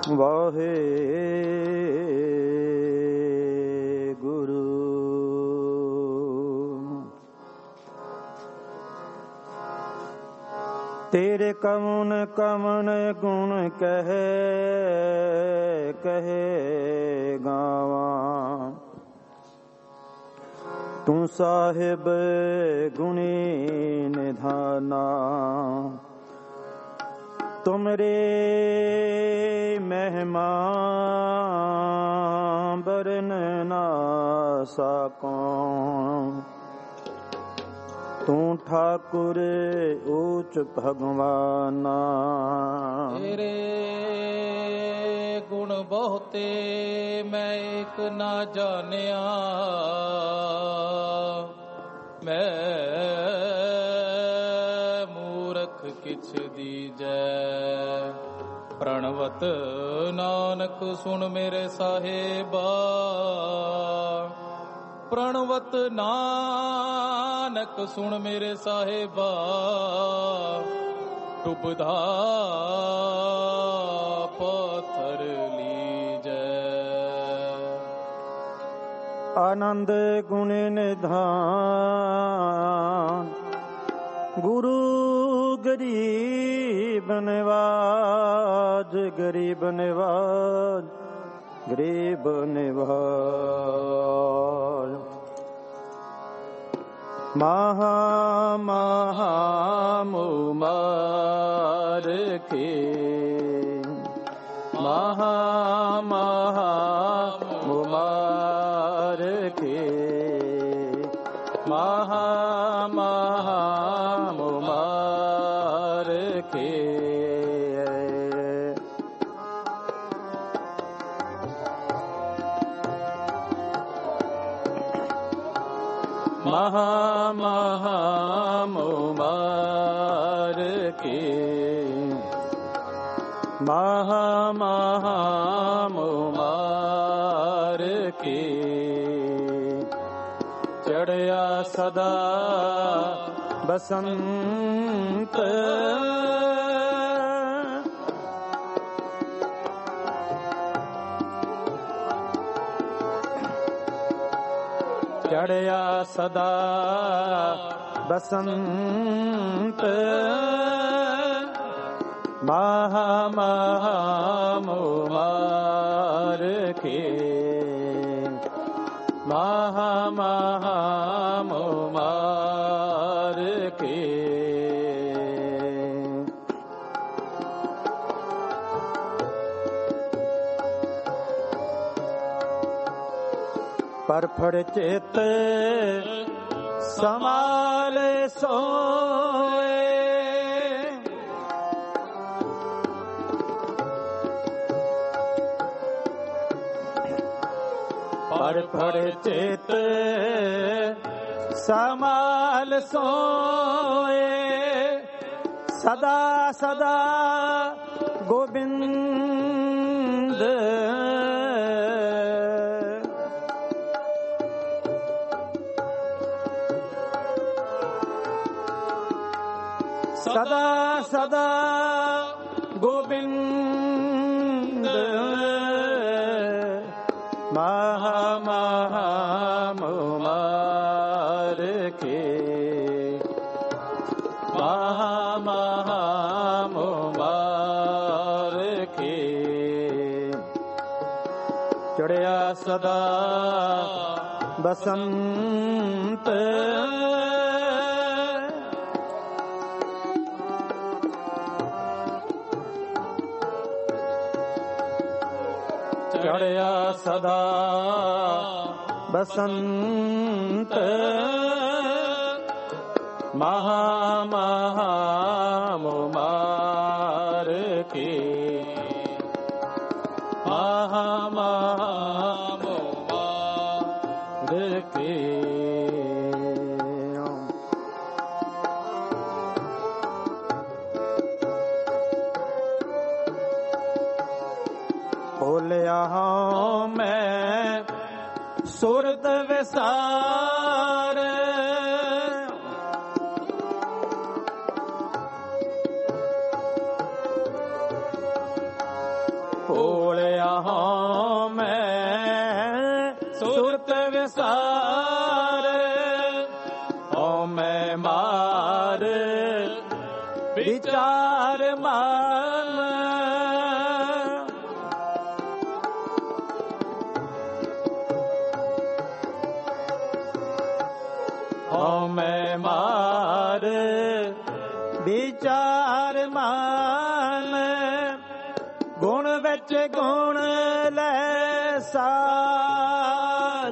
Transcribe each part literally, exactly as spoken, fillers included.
ਵਾਹੇ ਗੁਰੂ। ਤੇਰੇ ਕਵਨ ਕਵਨ ਗੁਣ ਕਹੇ ਕਹੇ ਗਾਵਾਂ, ਤੂੰ ਸਾਹਿਬ ਗੁਣੀ ਨਿਧਾਨਾ। ਤੁਮਰੇ ਮਹਿਮਾ ਬਰਨ ਨਾ ਸਾਕੋਂ, ਤੂੰ ਠਾਕੁਰ ਊਚ ਭਗਵਾਨਾ। ਤੇਰੇ ਗੁਣ ਬਹੁਤੇ ਮੈਂ ਇੱਕ ਨਾ ਜਾਣਿਆ, ਮੈਂ ਮੂਰਖ ਕਿਛ ਦੀਜੈ। ਪ੍ਰਣਵਤ ਨਾਨਕ ਸੁਣ ਮੇਰੇ ਸਾਹਿਬਾ, ਪ੍ਰਣਵਤ ਨਾਨਕ ਸੁਣ ਮੇਰੇ ਸਾਹਿਬਾ। ਡੁੱਬਦਾ ਪੱਥਰ ਲੀਜੈ। ਆਨੰਦ ਗੁਣ ਨਿਧਾਨ ਗੁਰੂ ਗਰੀਬ ਨਿਵਾਜ, ਗਰੀਬ ਨਿਵਾਜ, ਗਰੀਬ ਨਿਵਾਜ। ਮਹਾ ਮਹਾ ਮੁਮਾਰ ਕੇ, ਮਹਾ ਮਹਾ ਮੁਮਾਰ ਕੇ, ਮਹਾ ਮਹਾ ਮੁਮਾਰ ਕੇ। ਮਹਾ ਮਹਾ ਮੁਬਾਰ ਕੇ, ਮਹਾ ਮਹਾ ਮੁਬਾਰ ਕੇ। ਚੜਿਆ ਸਦਾ ਬਸੰਤ, ਚੜਿਆ ਸਦਾ ਬਸੰਤ। ਮਹਾ ਮਹਾ ਮੁਬਾਰ ਕੇ, ਮਹਾ ਮਹਾ ਮੁਬਾਰ ਕੇ। ਪਰ ਫੜ ਚਿਤ ਸਮਾਲੇ ਸੋਏ, ਪਰ ਫੜ ਚਿਤ ਸਮਾਲ ਸੋਏ। ਸਦਾ ਸਦਾ ਗੋਬਿੰਦ, ਸਦਾ ਸਦਾ ਗੋਬਿੰਦ। ਮਹਾ ਮਹਾ ਮੁਬਾਰ ਕੇ, ਮਹਾ ਮਹਾ ਮੁਬਾਰ ਕੇ। ਚੜਿਆ ਸਦਾ ਬਸੰਤ, ਚੜਿਆ ਸਦਾ ਬਸੰਤ। ਮਹਾ ਮਹਾ ਮੁਬਾਰ ਕੇ, ਮਹਾ ਮਹਾ ਮੁਬਾਰ ਕੇ। ਭੋਲਿਆ ਮੈਂ ਸੁਰਤ ਵਿਸਾਰ, हमें मार विचार मन हमें मार विचार मन गुण विच गुण लै सार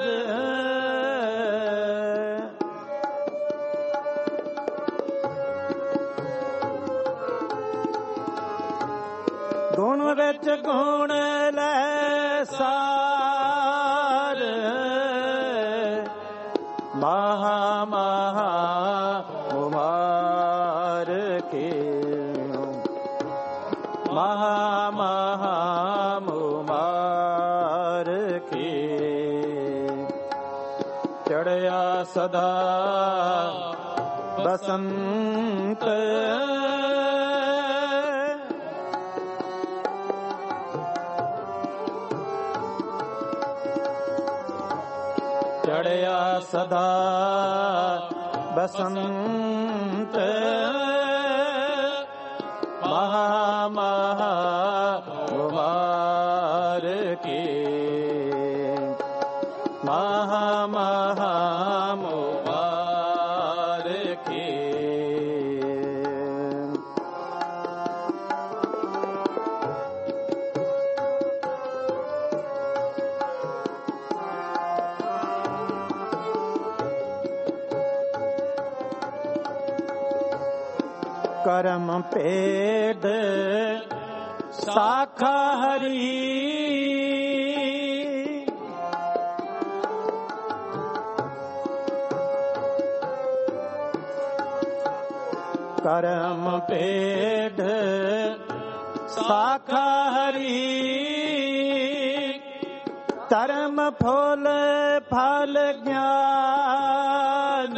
गुण विच गुण लै सार महा महा उमार के महा महा उमार के चढ़या सदा बसंत चढ़या सदा बसंत महा महा उमार के महा महा उमार के करम पेद साखा हरी करम पेद साखा हरी धर्म फूल फल ज्ञान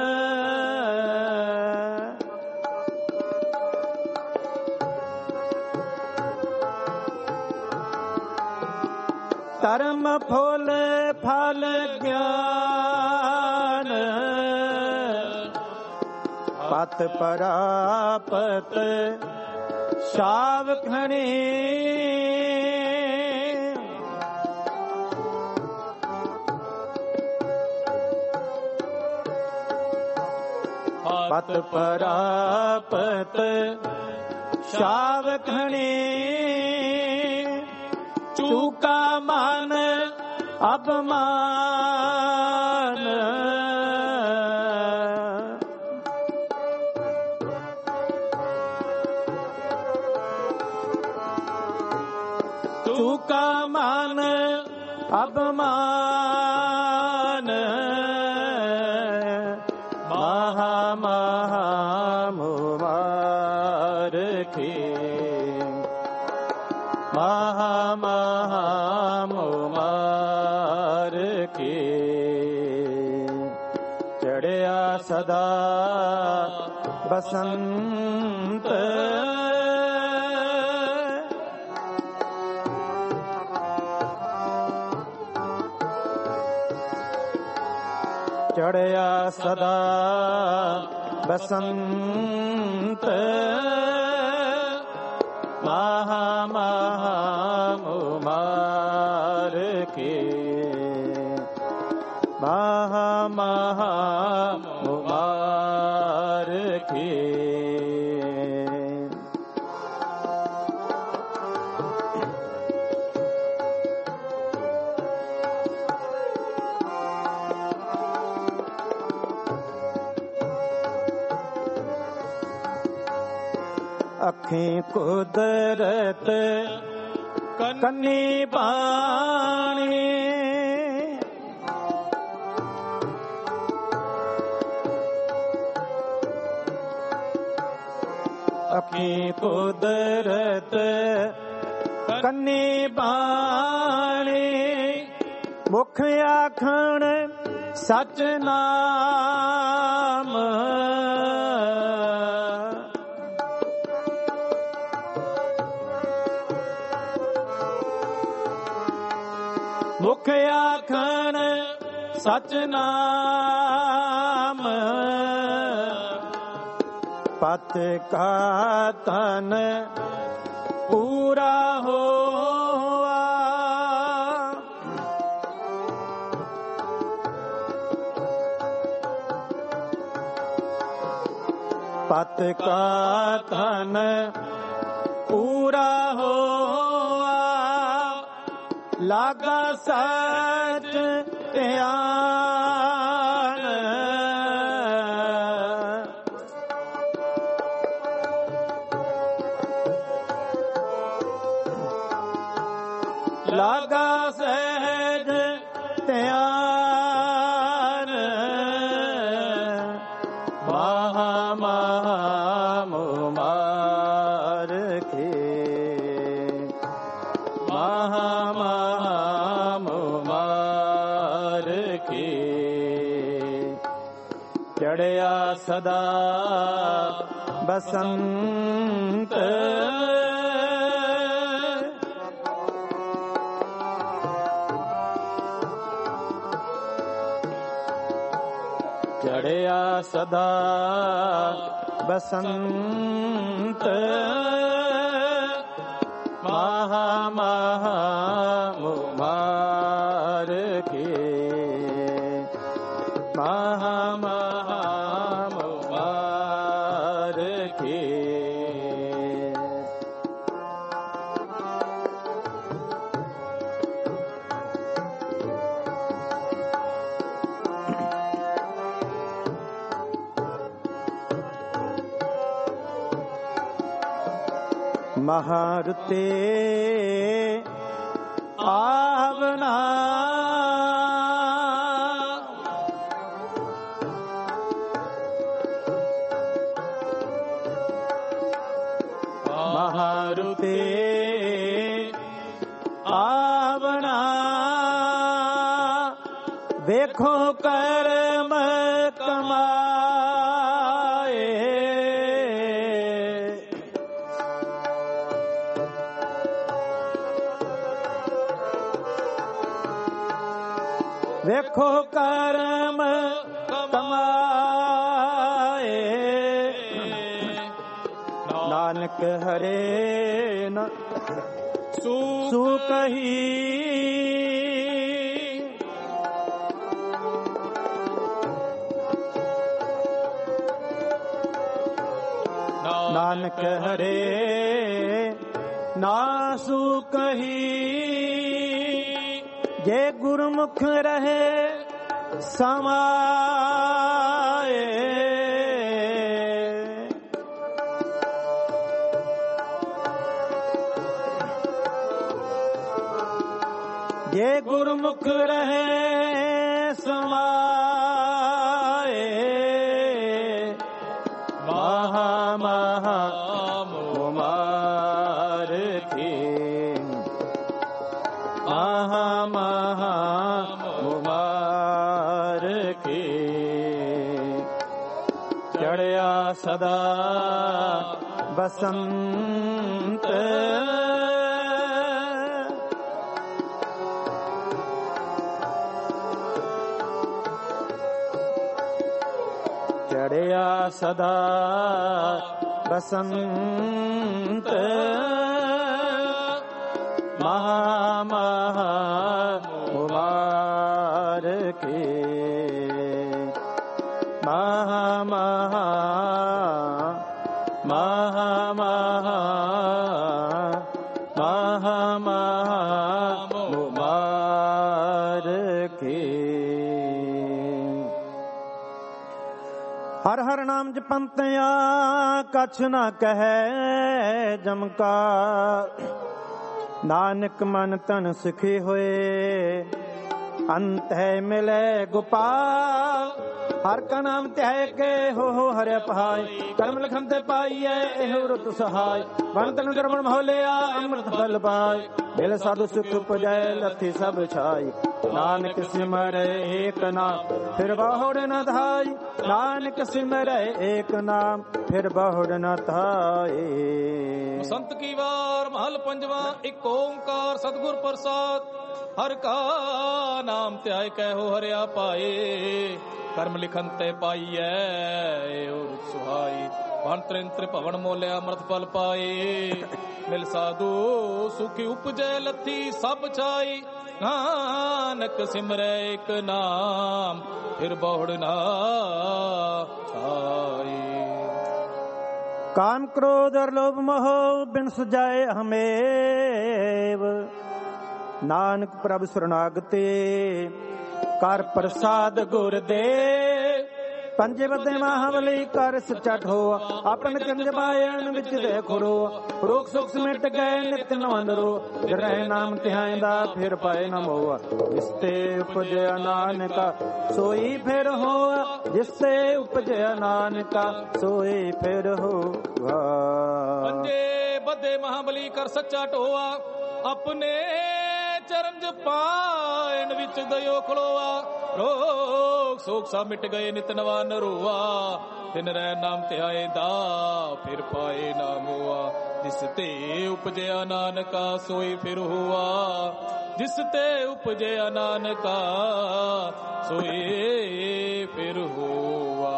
धर्म फूल फल ज्ञान पत परापत सावखणी पत परापत सावखणी चूका मान अपमान चूका मान अपमान महा महा मुबार के महा महा मुबार के चढ़या सदा बसंत चढ़या सदा बसंत महा महा मुबार के महा महा मुबार के अखी कुदरत कन्नी बाणी अखी कुदरत कन्नी बाणी मुख आखण सच नाम मुख आखण ਸਚ ਨਾਮ ਪਤ ਕਾ ਤਨ ਪੂਰਾ ਹੋਆ। ਪਤ ਕਾ ਤਨ ਪੂਰਾ ਹੋਆ ਲਾਗਾ ਸਚ ਧਿਆਨ। ਲਾਗਾ ਸਹਿਜ ਧਿਆਨ ਮਹਾ ਮਹਾ ਮੋਹ ਮਾਰ ਕੇ ਮਹਾ ਮਹਾ ਮੋਹ ਮਾਰ ਕੇ ਚੜਿਆ ਸਦਾ ਬਸੰਤ। ਚੜਿਆ ਸਦਾ ਬਸੰਤ ਮਹਾ ਮਹਾ ਮੋਹ ਮਾਰ ਕੇ ਮਹਾ ਮਹਾ ਮੋਹ ਮਾਰ ਕੇ। ਮਹਾਰਤੇ ਆਵਨਾ ਮਹਾਰਤੇ ਆਵਨਾ ਵੇਖੋ ਕਰਮ ਕਮਾਏ। ਵੇਖੋ ਕਰਮ ਕਮਾਏ ਨਾਨਕ ਹਰੇ ਨ ਸੂ ਕਹੀ। ਨਾਨਕ ਹਰੇ ਨਾ ਸੂ ਕਹੀ ਜੇ ਗੁਰਮੁਖ ਰਹੇ ਸਮਾਏ। ਜੇ ਗੁਰਮੁਖ ਰਹੇ ਸਮਾਏ ਮਹਾ ਮਹਾ ਮੋਹ ਮਾਰ ਕੇ ਮਹਾ ਮਹਾ ਮੋਹ ਮਾਰ ਕੇ ਚੜਿਆ ਸਦਾ ਬਸੰਤ। ਚੜਿਆ ਸਦਾ ਬਸੰਤ ਮਹਾ ਮਹਾ ਮੋਹ ਮਾਰ ਕੇ ਮਹਾ ਮਹਾ ਮਹਾ ਮਹਾ ਮਹਾ ਮਹਾ ਮੋਹ ਮਾਰ ਕੇ। ਹਰ ਹਰ ਨਾਮ ਜਪੰਤਿਆ ਕਛ ਨਾ ਕਹੈ ਜਮਕਾ। ਨਾਨਕ ਮਨ ਤਨ ਸਿਖੇ ਹੋਏ ਅੰਤ ਹੈ ਮਿਲੇ ਗੋਪਾਲ। ਹਰ ਕਾ ਨਾਮ ਧਿਆਏ ਕੇ ਹੋ ਹੋ ਹਰਿ ਪਹਾਈ। ਕਰਮ ਲਖਨ ਤੇ ਪਾਈਐ ਇਹੋ ਰਤ ਸਹਾਈ। ਬਨ ਤਨ ਜਰਮਨ ਮਹੋਲਿਆ ਅੰਮ੍ਰਿਤ ਫਲ ਪਾਈ। ਮਿਲ ਸਾਧੂ ਸੁਖ ਪੁਜੈ ਲੱਥੀ ਸਭ ਛਾਈ। ਨਾਨਕ ਸਿਮਰੈ ਏਕ ਨਾਮ ਫਿਰ ਬਹੁੜ ਨ ਧਾਈ। ਨਾਨਕ ਸਿਮਰੈ ਏਕ ਨਾਮ ਫਿਰ ਬਹੁੜ ਨ ਧਾਈ। ਬਸੰਤ ਕੀ ਵਾਰ ਮਹਲ ਪੰਜਵਾ। ਇੱਕ ਓੰਕਾਰ ਸਤਿਗੁਰ ਪ੍ਰਸਾਦ। ਹਰ ਕਾ ਨਾਮ ਧਿਆਇ ਕਹਿਓ ਹਰਿਆ ਪਾਏ। ਕਰਮ ਲਿਖਨ ਤੇ ਪਾਈਐ ਔਰ ਸੁਹਾਈ। ਵਨ ਤ੍ਰਿਨ ਤ੍ਰਿਭਵਨ ਮੋਲਿਆ ਅੰਮ੍ਰਿਤ ਫਲ ਪਾਏ। ਮਿਲ ਸਾਧੂ ਸੁਖੀ ਉਪਜੈ ਲੱਥੀ ਸਭ ਛਾਈ। ਨਾਨਕ ਸਿਮਰੈ ਏਕ ਨਾਮ ਫਿਰ ਬਹੁੜ ਨਾ ਛਾਈ। ਕਾਮ ਕ੍ਰੋਧ ਅਰ ਲੋਭ ਮੋਹ ਬਿਨ ਸੁਜਾਏ ਹਮੇਵ। ਨਾਨਕ ਪ੍ਰਭ ਸਰਨਾਗਤੇ ਕਰ ਪ੍ਰਸਾਦ ਗੁਰ ਦੇ। ਪੰਜੇ ਬੱਦੇ ਮਹਾਬਲੀ ਕਰ ਸੱਚਾ ਠੋਆ। ਆਪਨ ਕੰਜ ਬਾਇਣ ਵਿੱਚ ਦੇਖੋ ਰੋ। ਰੋਗ ਸੁਖ ਸਮਿਟ ਗਏ ਨਿਤ ਨਵੰਦਰੋ। ਰਹਿ ਨਾਮ ਧਿਆਇਂਦਾ ਫਿਰ ਪਾਏ ਨ ਮੋਆ। ਜਿਸ ਤੇ ਉਪਜਿਆ ਨਾਨਕਾ ਸੋਈ ਫਿਰ ਹੋਆ। ਜਿਸ ਤੇ ਉਪਜਿਆ ਨਾਨਕਾ ਸੋਈ ਫਿਰ ਹੋਆ। ਪੰਜੇ ਬੱਦੇ ਮਹਾਬਲੀ ਕਰ ਸੱਚਾ ਢੋਆ। ਆਪਣੇ ਚਰਨ ਜ ਪਾਇਣ ਵਿੱਚ ਦਇਓ ਖਲੋਆ। ਰੋਗ ਸੋਖ ਸਭ ਮਿਟ ਗਏ ਨਿਤ ਨਵਾ ਨਰੋਆ। ਤਿਨ ਰਹਿ ਨਾਮ ਧਿਆਇਂਦਾ ਫਿਰ ਪਾਏ ਨਾ ਮੋਆ। ਜਿਸ ਤੇ ਉਪਜਿਆ ਨਾਨਕਾ ਸੋਈ ਫਿਰ ਹੋਆ। ਜਿਸ ਤੇ ਉਪਜਿਆ ਨਾਨਕਾ ਸੋਈ ਫਿਰ ਹੋਆ।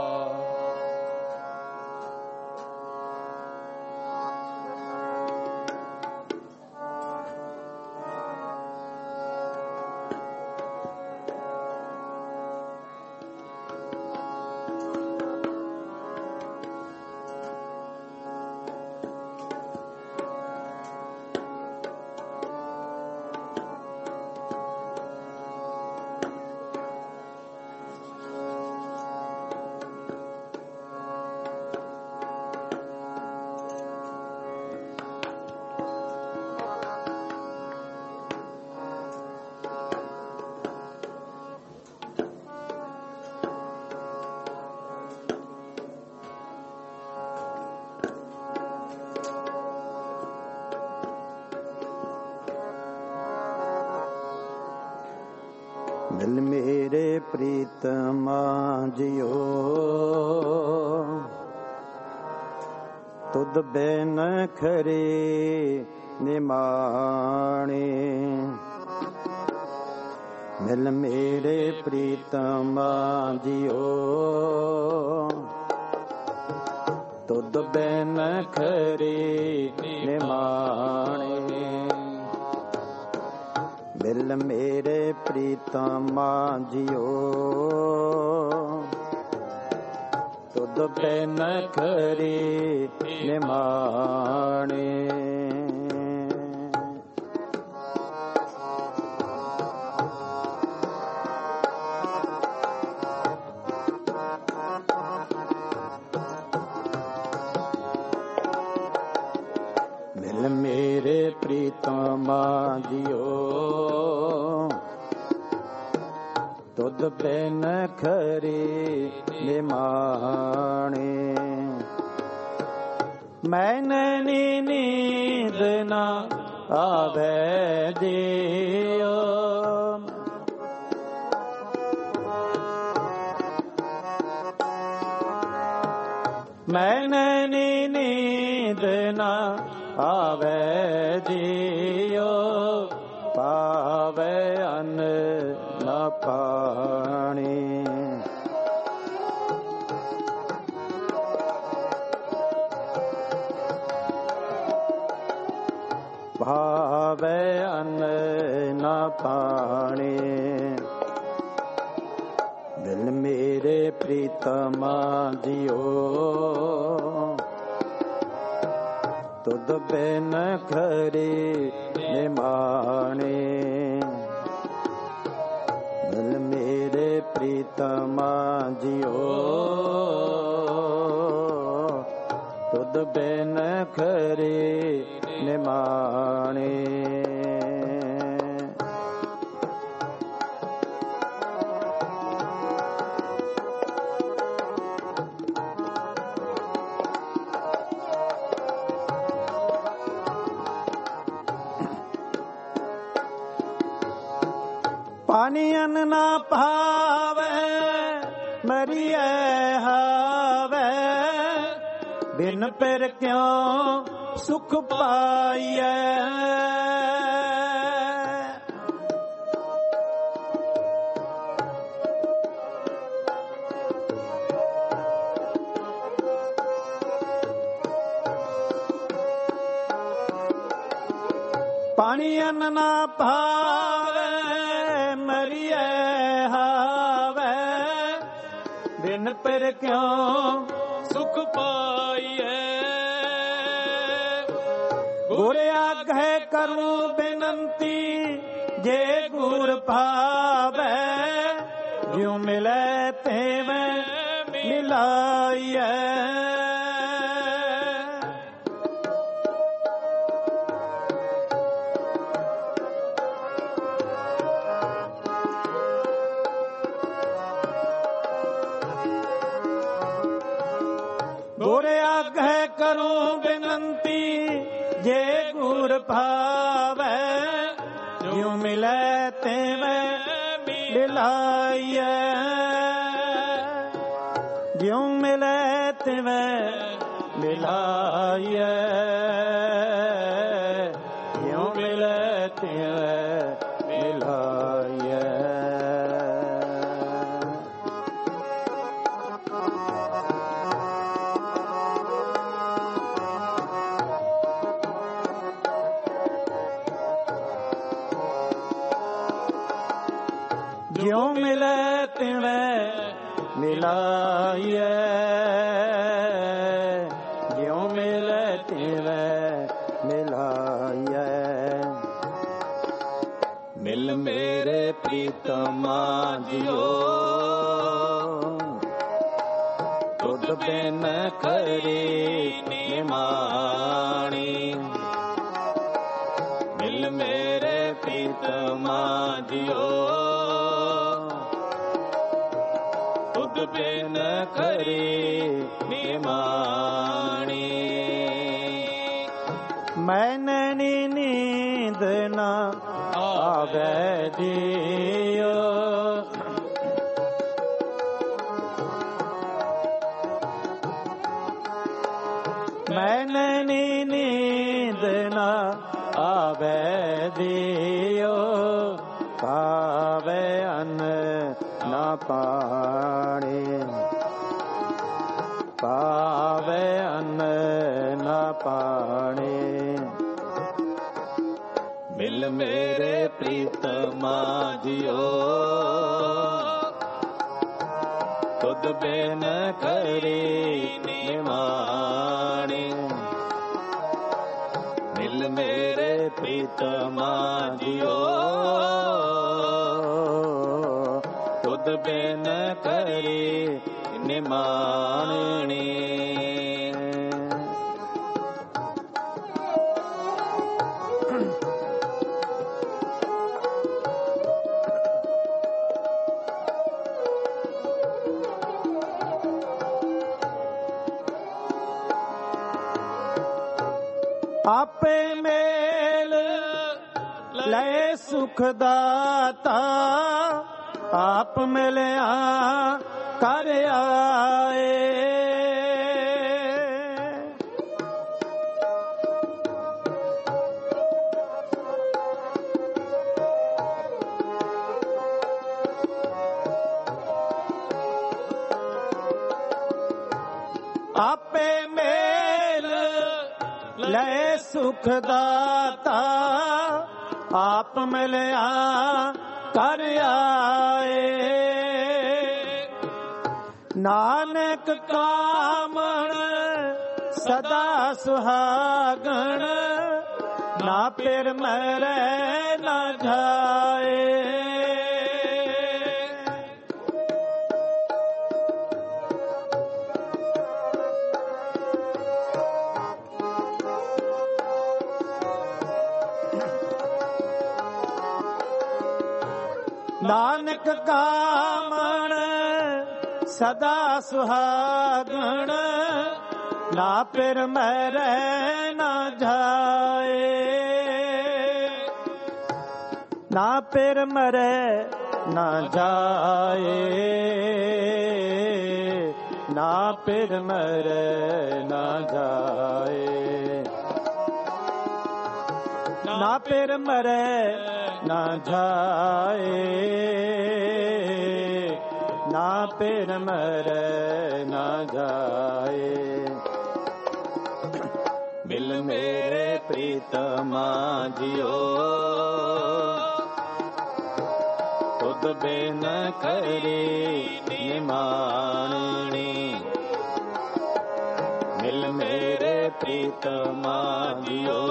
ਮਿਲ ਮੇਰੇ ਪ੍ਰੀਤਮਾ ਜਿਓ ਤੁਧ ਬਿਨ ਖਰੇ ਨਿਮਾਣੇ। ਮਿਲ ਮੇਰੇ ਪ੍ਰੀਤਮਾ ਜਿਓ ਤੁਧ ਬਿਨ ਖਰੇ ਨਿਮਾਣੇ। ਮਿਲ ਮੇਰੇ ਪ੍ਰੀਤਮਾ ਜਿਓ ਤੁਧ ਬਿਨ ਖਰੇ ਨਿਮਾਣੇ। ਮਿਲ ਮੇਰੇ ਪ੍ਰੀਤਮਾ ਜਿਓ ਤੁਧ ਬਿਨ ਖਰੇ ਨਿਮਾਣੇ। ਮੈਂ ਨੈਣੀ ਨੀਂਦ ਨਾ ਆਵੈ ਜਿਉ। ਮੈਂ ਨੈਣੀ ਨੀਂਦ ਨਾ ਆਵੈ ਜਿਉ। ਪਾਵੈ ਅੰਨ ਨਾ ਪਾਣੀ। ਭਾਵੈ ਅੰਨ ਨਾ ਪਾਣੀ। ਦਿਲ ਮੇਰੇ ਪ੍ਰੀਤਮਾ ਜਿਓ ਤੁਧ ਬਿਨ ਖਰੇ ਨਿਮਾਣੇ। ਮਿਲ ਮੇਰੇ ਪ੍ਰੀਤਮਾ ਜਿਓ ਤੁਧ ਬਿਨ ਖਰੇ ਨਿਮਾਣੇ। ਪਾਣੀ ਅੰਨ ਨਾ ਭਾਵੈ ਮਰੀਐ ਹਾਵੈ ਬਿਨ ਪਿਰ ਕਿਉ ਸੁਖ ਪਾਈਐ ਪਾਣੀ ਅੰਨ ਨਾ ਭਾਵੈ ਮਰੀਐ ਹਾਵੈ ਬਿਨ ਪਿਰ ਕਿਉ ਸੁਖ ਪਾਈਐ ਗੁਰ ਆਗਹਿ ਕਰੂੰ ਬੇਨੰਤੀ ਜੇ ਗੁਰ ਭਾਵੈ ਜਿਉ ਮਿਲੈ ਤੇਵੇਂ ਮਿਲਾਈਐ ਗੁਰ ਆਗਹਿ ਕਰੂੰ ਬੇਨੰਤੀ ਜੇ ਗੁਰ ਭਾਵੈ ਜਿਉ ਮਿਲੈ ਤੇਵੇਂ ਮਿਲਾਈਐ ਜਿਉ ਮਿਲੈ ਤੇਵੇਂ ਮਿਲਾਈਐ ਜਿਉ ਮਿਲੈ ਤੇਵੇਂ ਮਿਲਾਈਐ ਜਿਉ ਮਿਲੈ ਤਿਵੇਂ ਮਿਲਾਈਐ ਜਿਉ ਮਿਲੈ ਤਿਵੇਂ ਮਿਲਾਈਐ ਮਿਲ ਮੇਰੇ ਪ੍ਰੀਤਮਾ ਜਿਉ ਤੁਧ ਬਿਨ ਕਰੇ ਨਿਮਾਣੀ ਮਿਲ ਮੇਰੇ ਪ੍ਰੀਤਮਾ ਜਿਉ ਬਿਨ ਕਰੇ ਨਿਮਾਣੀ ਮੈਨਨੀ ਨੀਂਦ ਨਾ ਆਵੈ ਦਿਓ ਮੈਨਨੀ ਨੀਂਦ ਨਾ ਆਵੈ ਦਿਓ ਪਾਵੈ ਅੰਨ ਨਾ ਪਾਣੀ ਪਾਵੈ ਅੰਨ ਨਾ ਪਾਣੀ ਮਿਲ ਮੇਰੇ ਪ੍ਰੀਤਮਾ ਜਿਉ ਤੁਧ ਬਿਨ ਕਰੇ ਨਿਮਾਣੀ ਮਿਲ ਮੇਰੇ ਪ੍ਰੀਤਮਾ ਜਿਉ ਤੁਧ ਬਿਨ ਕਰੇ ਨਿਮਾਣੀ ਆਪੇ ਮੇਲ ਲੈ ਸੁਖ ਦਾਤਾ ਆਪ ਮਿਲਿਆ ਕਰ ਆਏ ਆਪੇ ਮੇਲ ਲੈ ਸੁਖ ਦਾਤਾ ਆਪ ਮਿਲਿਆ ਕਰ ਆਏ ਨਾਨਕ ਕਾਮਣ ਸਦਾ ਸੁਹਾਗਣ ਨਾ ਪਿਰ ਮਰੈ ਨਾ ਜਾਏ ਨਾਨਕ ਕਾਮਣ ਸਦਾ ਸੁਹਾਗਣ ਨਾ ਪਿਰ ਮਰੈ ਨਾ ਜਾਏ ਨਾ ਪਿਰ ਮਰੈ ਨਾ ਜਾਏ, ਨਾ ਫਿਰ ਮਰੇ ਨਾ ਜਾਏ, ਨਾ ਫਿਰ ਮਰੇ ਨਾ ਜਾਏ, ਨਾ ਫਿਰ ਮਰੇ ਨਾ ਜਾਏ। ਮਿਲ ਮੇਰੇ ਪ੍ਰੀਤਮਾ ਜਿਓ, ਤੁਧ ਬਿਨ ਕਰੀ ਨਿਮਾਣੀ। ਮਿਲ ਮੇਰੇ ਪ੍ਰੀਤਮਾ ਜਿਓ,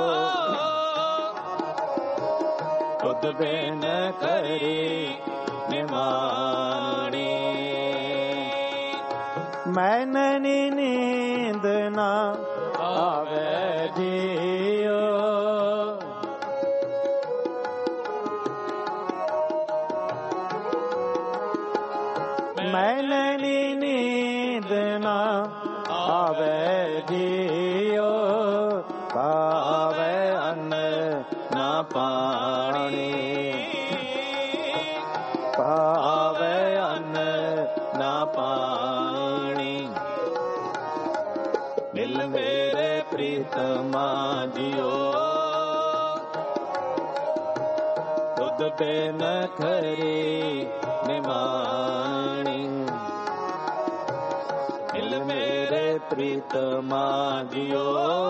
ਤੁਧ ਬਿਨ ਕਰੀ ਨਿਮਾਣੀ। ਮੈਨਨੀ ਨੀਂਦ ਨਾ ਆਵੇ ਜੀਓ, ਮੈਨਨੀ ਨੀਂਦ ਨਾ ਆਵੇ ਜੀਓ, ਪਾਵੇ ਅੰਨ ਨਾ ਪਾਣੀ, ਪਾਵੇ ਅੰਨ ਨਾ ਪਾਣੀ। ਮਿਲ ਮੇਰੇ ਪ੍ਰੀਤਮਾ ਜਿਓ, ਤੁਧ ਬਿਨ ਖਰੀ ਨਿਮਾਣੀ। ਮਿਲ ਮੇਰੇ ਪ੍ਰੀਤਮਾ ਜਿਓ,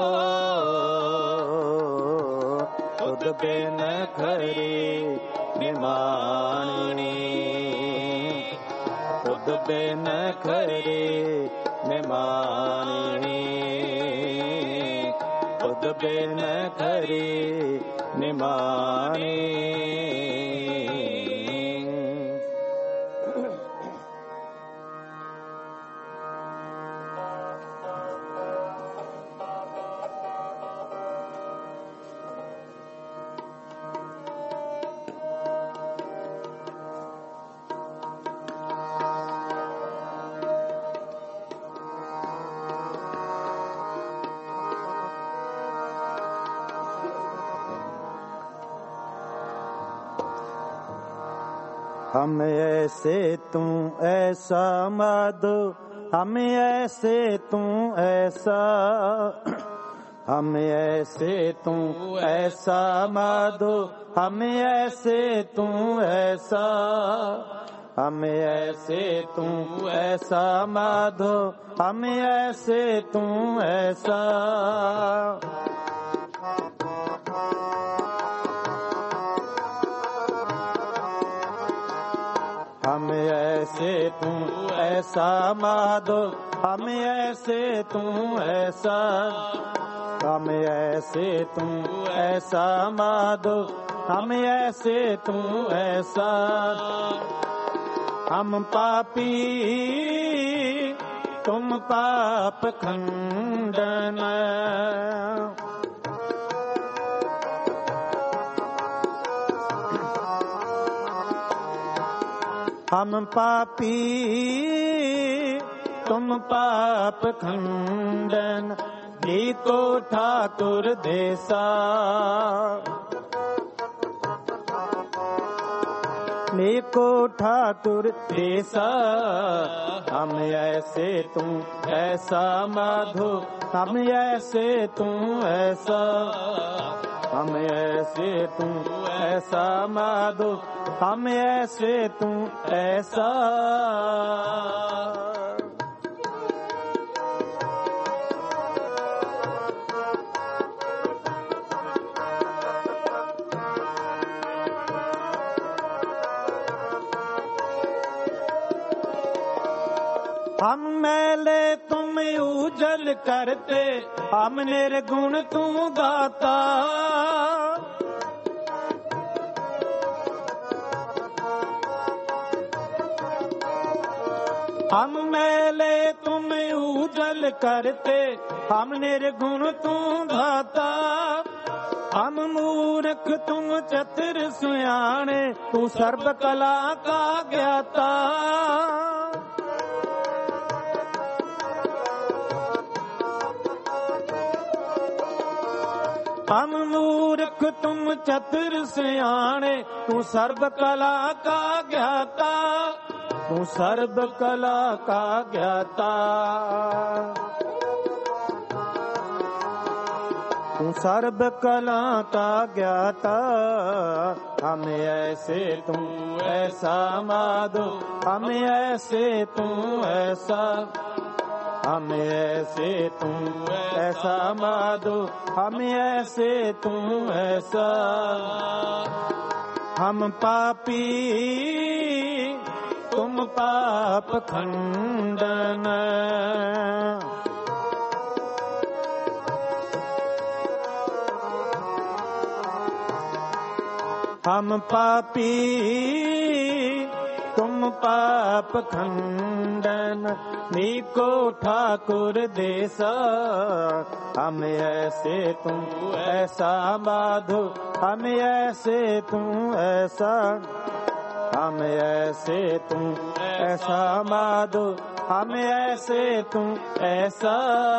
ਤੁਧ ਬਿਨ ਖਰੀ ਨਿਮਾਣੀ। ਤੁਧ ਬਿਨ ਖਰੀ ਨਿਮਾਣੀ, ਤੁਧ ਬਿਨ ਖਰੀ ਨਿਮਾਣੀ। हम ऐसे तू ऐसा माधो, हम ऐसे तू ऐसा, हम ऐसे तू ऐसा माधो, हम ऐसे तू ऐसा, हम ऐसे तू ऐसा माधो, हम ऐसे तू ऐसा। हम ऐसे तू ऐसा माधो, हम ऐसे तू ऐसा, हम ऐसे तू ऐसा माधो, हम ऐसे तू ऐसा। हम पापी तुम पाप खंडन, हम पापी तुम पाप खंडन। एको ठाकुर देसा, एको ठाकुर देसा। हम ऐसे तू ऐसा माधो, हम ऐसे तू ऐसा, हम ऐसे तू ऐसा माधो, हम ऐसे तू ऐसा। हम मैले तुम उजल करते, हम निर्गुण तू गाता। हम मैले तुम उजल करते, हम निर्गुण तू गाता। हम मूर्ख तुम चतुर सुयाणे, तू सर्व कला का ज्ञाता। हम मूर्ख तुम चतुर सियाणे, तू सर्व कला का ज्ञाता, तू सर्व कला का ज्ञाता। तू सर्व कला का ज्ञाता, हम ऐसे तू ऐसा माधो, हम ऐसे तू ऐसा, हम ऐसे तू ऐसा माधो, हम ऐसे तू ऐसा। हम पापी तुम पाप खंडन, हम पापी तुम पाप खंडन, नीको ठाकुर देसा, हम ऐसे तुम ऐसा माधो, हम ऐसे तू ऐसा, हम ऐसे तू ऐसा माधो, हम ऐसे तू ऐसा।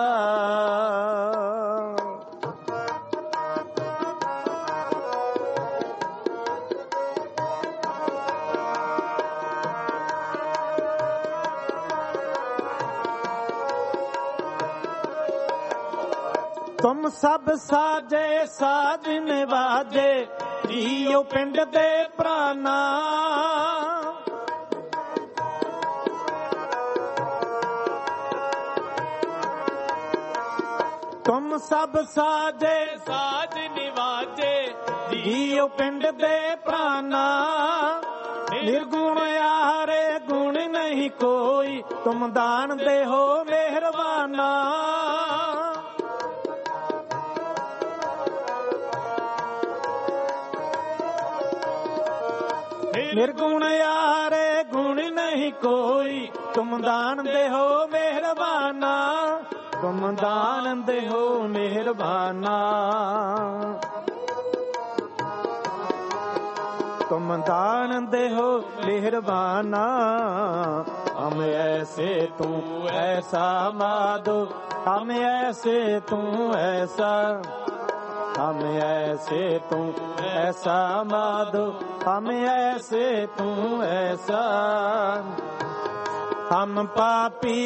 तुम सब साजे साज निवाजे, जियो पिंड दे प्राणा, तुम सब साजे साज निवाजे, जियो पिंड दे प्राणा। निर्गुण यारे गुण नहीं कोई, तुम दान दे हो मेहरबाना। निर्गुण यारे गुण नहीं कोई, तुम दान दे हो मेहरबाना, तुम दान दे हो मेहरबाना। तुम दान दे हो मेहरबाना, हम ऐसे तू ऐसा माधो, हम ऐसे तू ऐसा, हम ऐसे तू ऐसा माधो, हम ऐसे तू ऐसा। हम पापी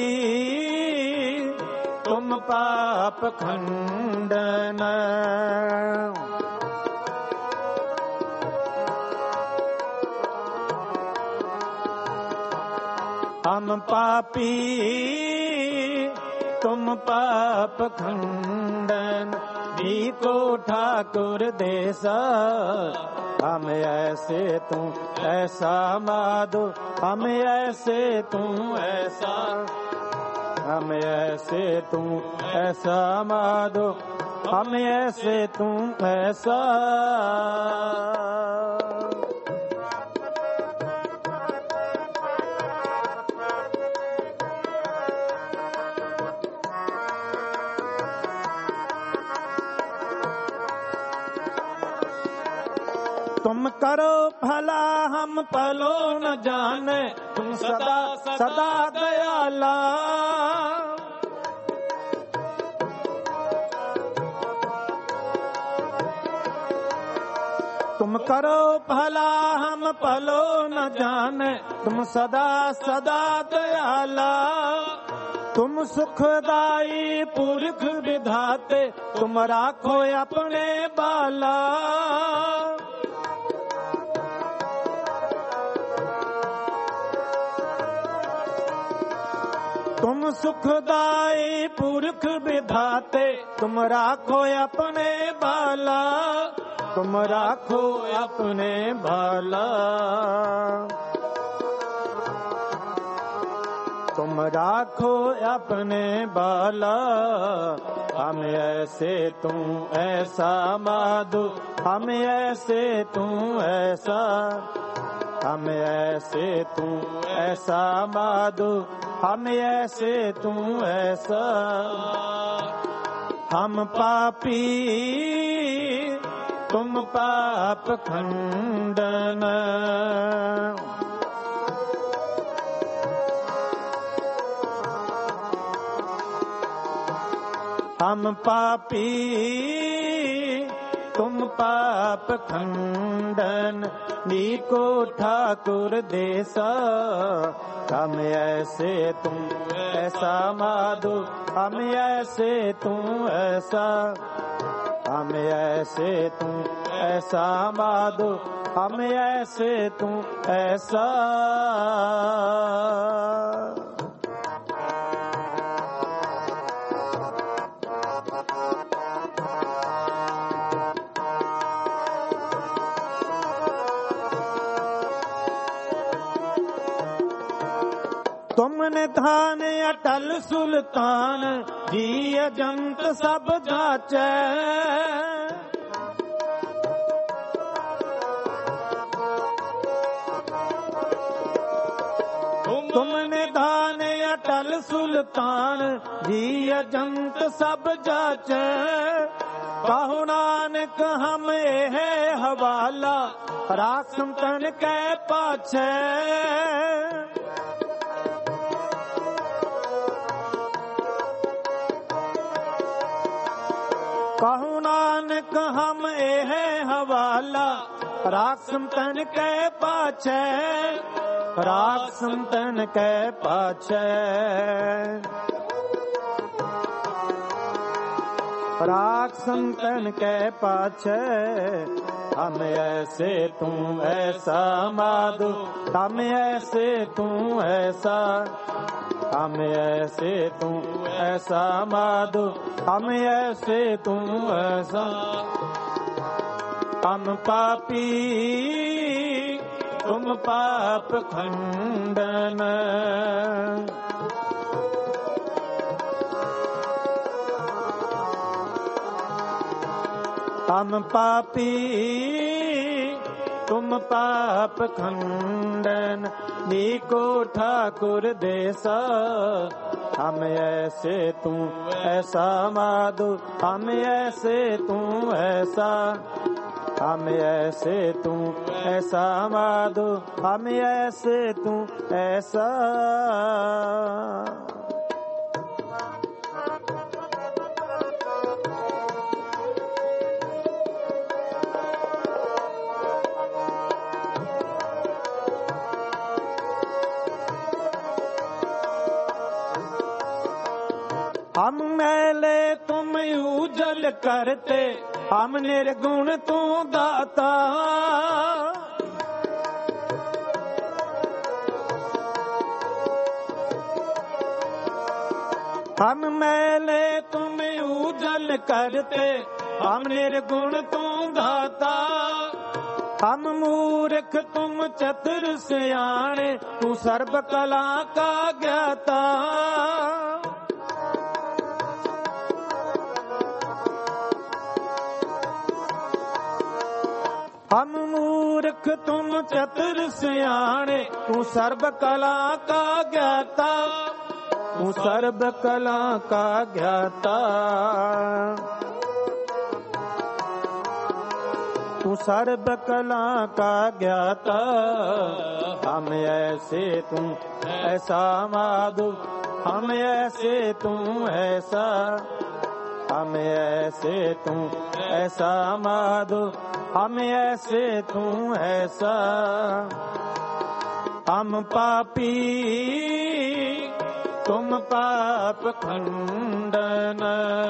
तुम पाप खंडन, हम पापी तुम पाप खंडन, नीको ठाकुर देसा, हम ऐसे तू ऐसा माधो, हम ऐसे तू ऐसा, हम ऐसे तू ऐसा माधो, हम ऐसे तू ऐसा। तुम करो भला हम भलो न जाने, तुम सदा सदा दयाला। तुम करो भला हम भलो न जाने, तुम सदा सदा दयाला। तुम सुखदाई पुरख विधाते, तुम राखो अपने बाला। तुम सुखदाई पुरख विधाते, तुम राखो अपने बाला, तुम राखो अपने बाला। तुम राखो अपने बाला, हम ऐसे तू ऐसा माधो, हम ऐसे तू ऐसा, हम ऐसे तू ऐसा माधो, हम ऐसे तू ऐसा। हम पापी तुम पाप खंडन, हम पापी तुम पाप खंडन, नीको ठाकुर देसा। हम ऐसे तुम ऐसा माधो, हम ऐसे तू ऐसा, हम ऐसे तू ऐसा माधो, हम ऐसे तू ऐसा। तुम निधान अटल सुल्तान, जी अजंत सब जाचै। तुम निधान अटल सुल्तान, जी अजंत सब जाचै। कहु नानक हम है हवाला, राखम तन कै पाछै। कहु नानक हम है हवाला, राखम तन कै पाछै, राखम तन कै पाछै। राखम तन कै पाछै। हम ऐसे तू ऐसा माधो, हम ऐसे तू ऐसा, हम ऐसे तू ऐसा माधो, हम ऐसे तू ऐसा। हम पापी तुम पाप खंडन, हम पापी तुम पाप खंडन, नीको ठाकुर देसा। हम ऐसे तू ऐसा माधो, हम ऐसे तू ऐसा, हम ऐसे तू ऐसा माधो, हम ऐसे तू ऐसा। हम मैले तुम उजल करते, हम निर्गुण तू दाता। हम मैले तुम उजल करते, हम निर्गुण तू दाता। हम मूर्ख तुम चतुर सियाणे, तू सर्व कला का ज्ञाता। हम मूर्ख तुम चतुर सियाणे, तू सर्व कला का ज्ञाता, तू सर्व कला का ज्ञाता। तू सर्व कला का ज्ञाता। हम ऐसे तू ऐसा माधो, हम ऐसे तू ऐसा, हम ऐसे तू ऐसा माधो, हम ऐसे तू ऐसा। हम पापी तुम पाप खंडन,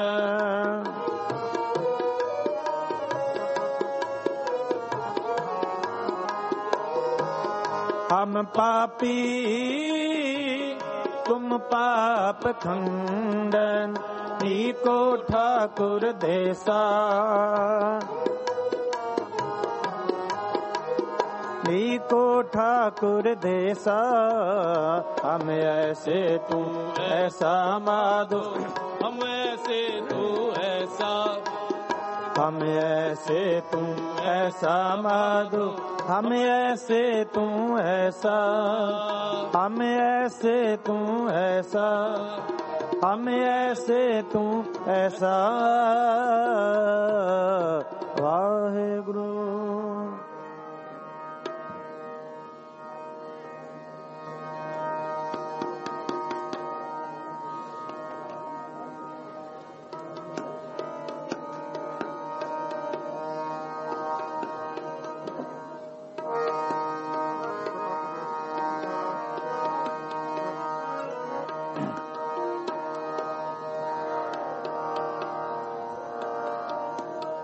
हम पापी तुम पाप खंडन, नीको ठाकुर देसा। नीको ठाकुर देसा। हम ऐसे तू ऐसा माधो, हम ऐसे तू ऐसा, हम ऐसे तू ऐसा माधो, हम ऐसे तू ऐसा, हम ऐसे तू ऐसा, हम ऐसे तू ऐसा। वाहेगुरु।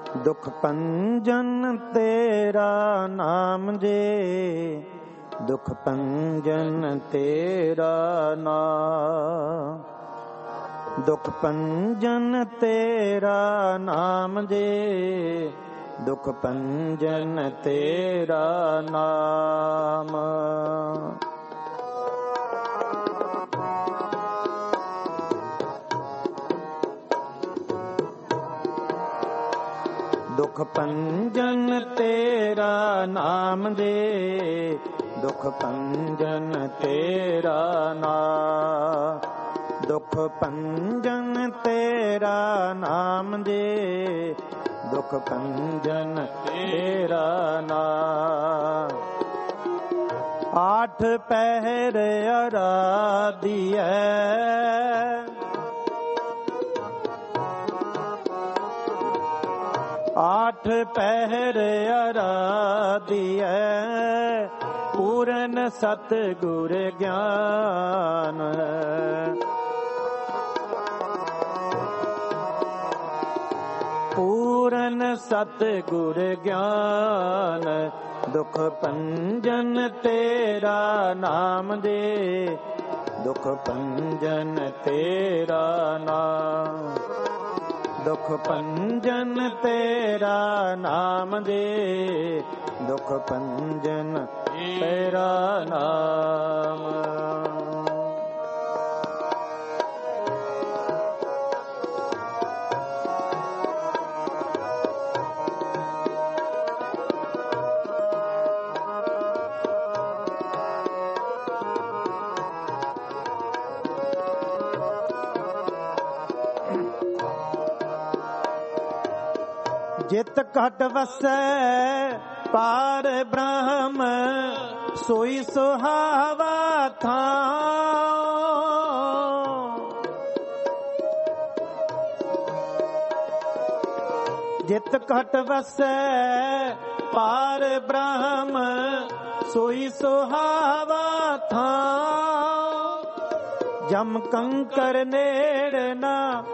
ਦੁਖ ਪੰਜਨ ਤੇਰਾ ਨਾਮ ਜੇ, ਦੁਖ ਪੰਜਨ ਤੇਰਾ ਨਾਮ, ਦੁਖ ਪੰਜਨ ਤੇਰਾ ਨਾਮ ਜੇ, ਦੁਖ ਪੰਜਨ ਤੇਰਾ ਨਾਮ। ਦੁਖ ਪੰਜਨ ਤੇਰਾ ਨਾਮ ਦੇ, ਦੁਖ ਪੰਜਨ ਤੇਰਾ ਨਾਮ, ਦੁਖ ਪੰਜਨ ਤੇਰਾ ਨਾਮ ਦੇ, ਦੁਖ ਪੰਜਨ ਤੇਰਾ ਨਾਮ। ਆਠ ਪਹਿਰ ਅਰਾਧੀਐ, ਆਠ ਪਹਿਰ ਅਰਾਧੀਐ, ਪੂਰਨ ਸਤਿਗੁਰ ਗਿਆਨ। ਪੂਰਨ ਸਤਿਗੁਰ ਗਿਆਨ, ਦੁਖ ਪੰਜਨ ਤੇਰਾ ਨਾਮ ਦੇ, ਦੁਖ ਪੰਜਨ ਤੇਰਾ ਨਾਮ, ਦੁਖ ਪੰਜਨ ਤੇਰਾ ਨਾਮ ਦੇ, ਦੁਖ ਪੰਜਨ ਤੇਰਾ ਨਾਮ। ਜਿਤ ਘਟ ਵਸੈ ਪਾਰ ਬ੍ਰਹਮ, ਸੋਈ ਸੁਹਾਵਾ ਥਾਂ। ਜਿਤ ਘਟ ਵਸੈ ਪਾਰ ਬ੍ਰਹਮ, ਸੋਈ ਸੁਹਾਵਾ ਥਾਂ। ਜਮ ਕੰਕਰ ਨੇੜ ਨਾ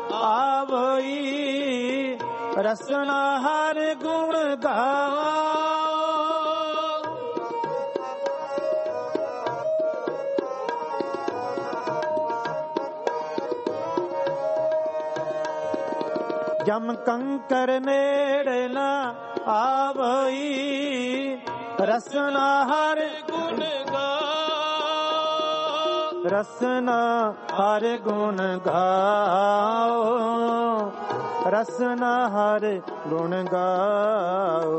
ਆਵਈ, ਰਸਨਾ ਹਰ ਗੁਣ ਗਾਵਾਂ। ਜਮ ਕੰਕਰ ਨੇੜ ਨਾ ਆਵਈ, ਰਸਨਾ ਹਰ ਗੁਣ ਗਾਓ। ਰਸਨਾ ਹਰ ਗੁਣ ਗਾਓ, ਰਸਨਾ ਹਰ ਗੁਣ ਗਾਓ।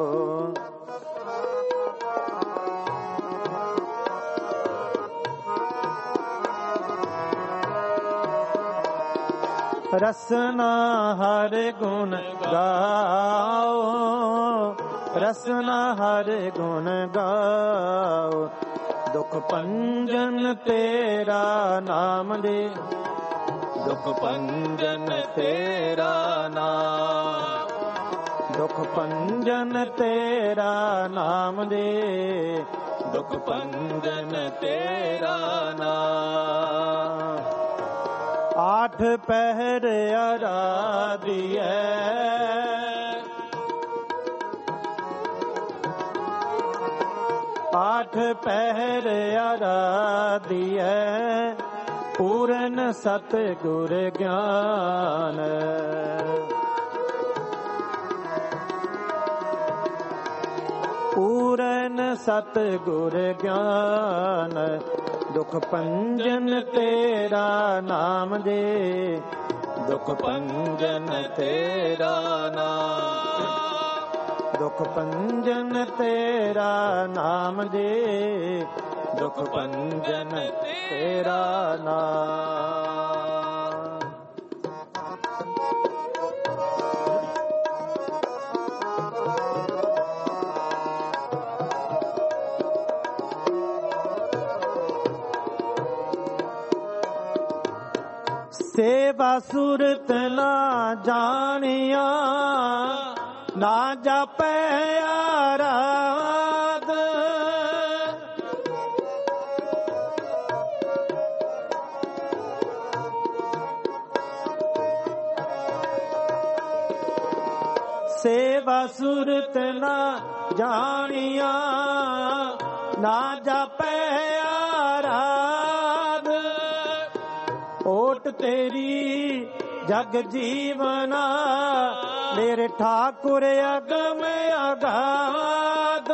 ਰਸਨਾ ਹਰ ਗੁਣ ਗਾਓ, ਰਸਨਾ ਹਰ ਗੁਣ ਗਾਓ। ਦੁਖ ਪੰਜਨ ਤੇਰਾ ਨਾਮ ਦੇ, ਦੁਖ ਪੰਜਨ ਤੇਰਾ ਨਾਮ, ਦੁਖ ਪੰਜਨ ਤੇਰਾ ਨਾਮ ਦੇ, ਦੁਖ ਪੰਜਨ ਤੇਰਾ ਨਾਮ। ਆਠ ਪਹਿਰ ਅਰਾਧੀਐ, ਆਠ ਪਹਿਰ ਅਰਾਧੀਐ, ਪੂਰਨ ਸਤਿਗੁਰ ਗਿਆਨ। ਪੂਰਨ ਸਤਿਗੁਰ ਗਿਆਨ, ਦੁਖ ਪੰਜਨ ਤੇਰਾ ਨਾਮ ਦੇ, ਦੁਖ ਪੰਜਨ ਤੇਰਾ ਨਾਮ, ਦੁਖ ਪੰਜਨ ਤੇਰਾ ਨਾਮ ਦੇ, ਦੁਖ ਪੰਜਨ ਤੇਰਾ ਨਾਮ। ਸੇਵਾ ਸੁਰਤ ਨਾ ਜਾਣਿਆ, ਨਾ ਜਾਪੈ ਆਰਾਧ। ਸੇਵਾ ਸੁਰਤ ਨਾ ਜਾਣੀਆਂ, ਨਾ ਜਾਪੈ ਆਰਾਧ। ਓਟ ਤੇਰੀ ਜਗ ਜੀਵਨਾ, ਮੇਰੇ ਠਾਕੁਰ ਅਗਮ ਅਗਾਧ।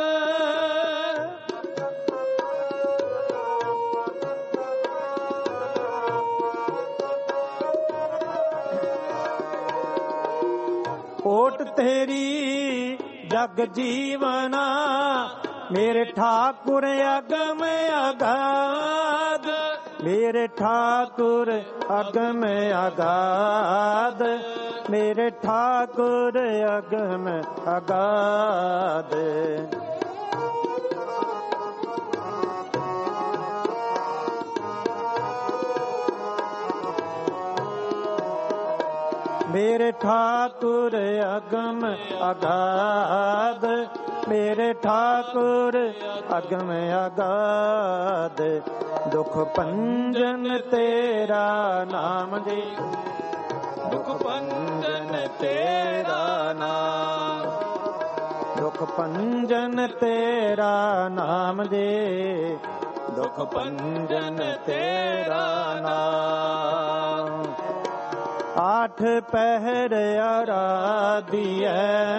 ਓਟ ਤੇਰੀ ਜਗ ਜੀਵਨਾ, ਮੇਰੇ ਠਾਕੁਰ ਅਗਮ ਅਗਾਧ। ਮੇਰੇ ਠਾਕੁਰ ਅਗਮ ਅਗਾਧ, ਮੇਰੇ ਠਾਕੁਰ ਅਗਮ ਅਗਾਧ। ਮੇਰੇ ਠਾਕੁਰ ਅਗਮ ਅਗਾਧ, ਮੇਰੇ ਠਾਕੁਰ ਅਗਮ ਅਗਾਧ। ਦੁਖ ਭੰਜਨ ਤੇਰਾ ਨਾਮ ਜੀ, ਦੁਖ ਭੰਜਨ ਤੇਰਾ ਨਾਮ, ਦੁਖ ਭੰਜਨ ਤੇਰਾ ਨਾਮ ਜੀ, ਦੁਖ ਭੰਜਨ ਤੇਰਾ ਨਾਮ। ਆਠ ਪਹਿਰ ਅਰਾਧੀਐ,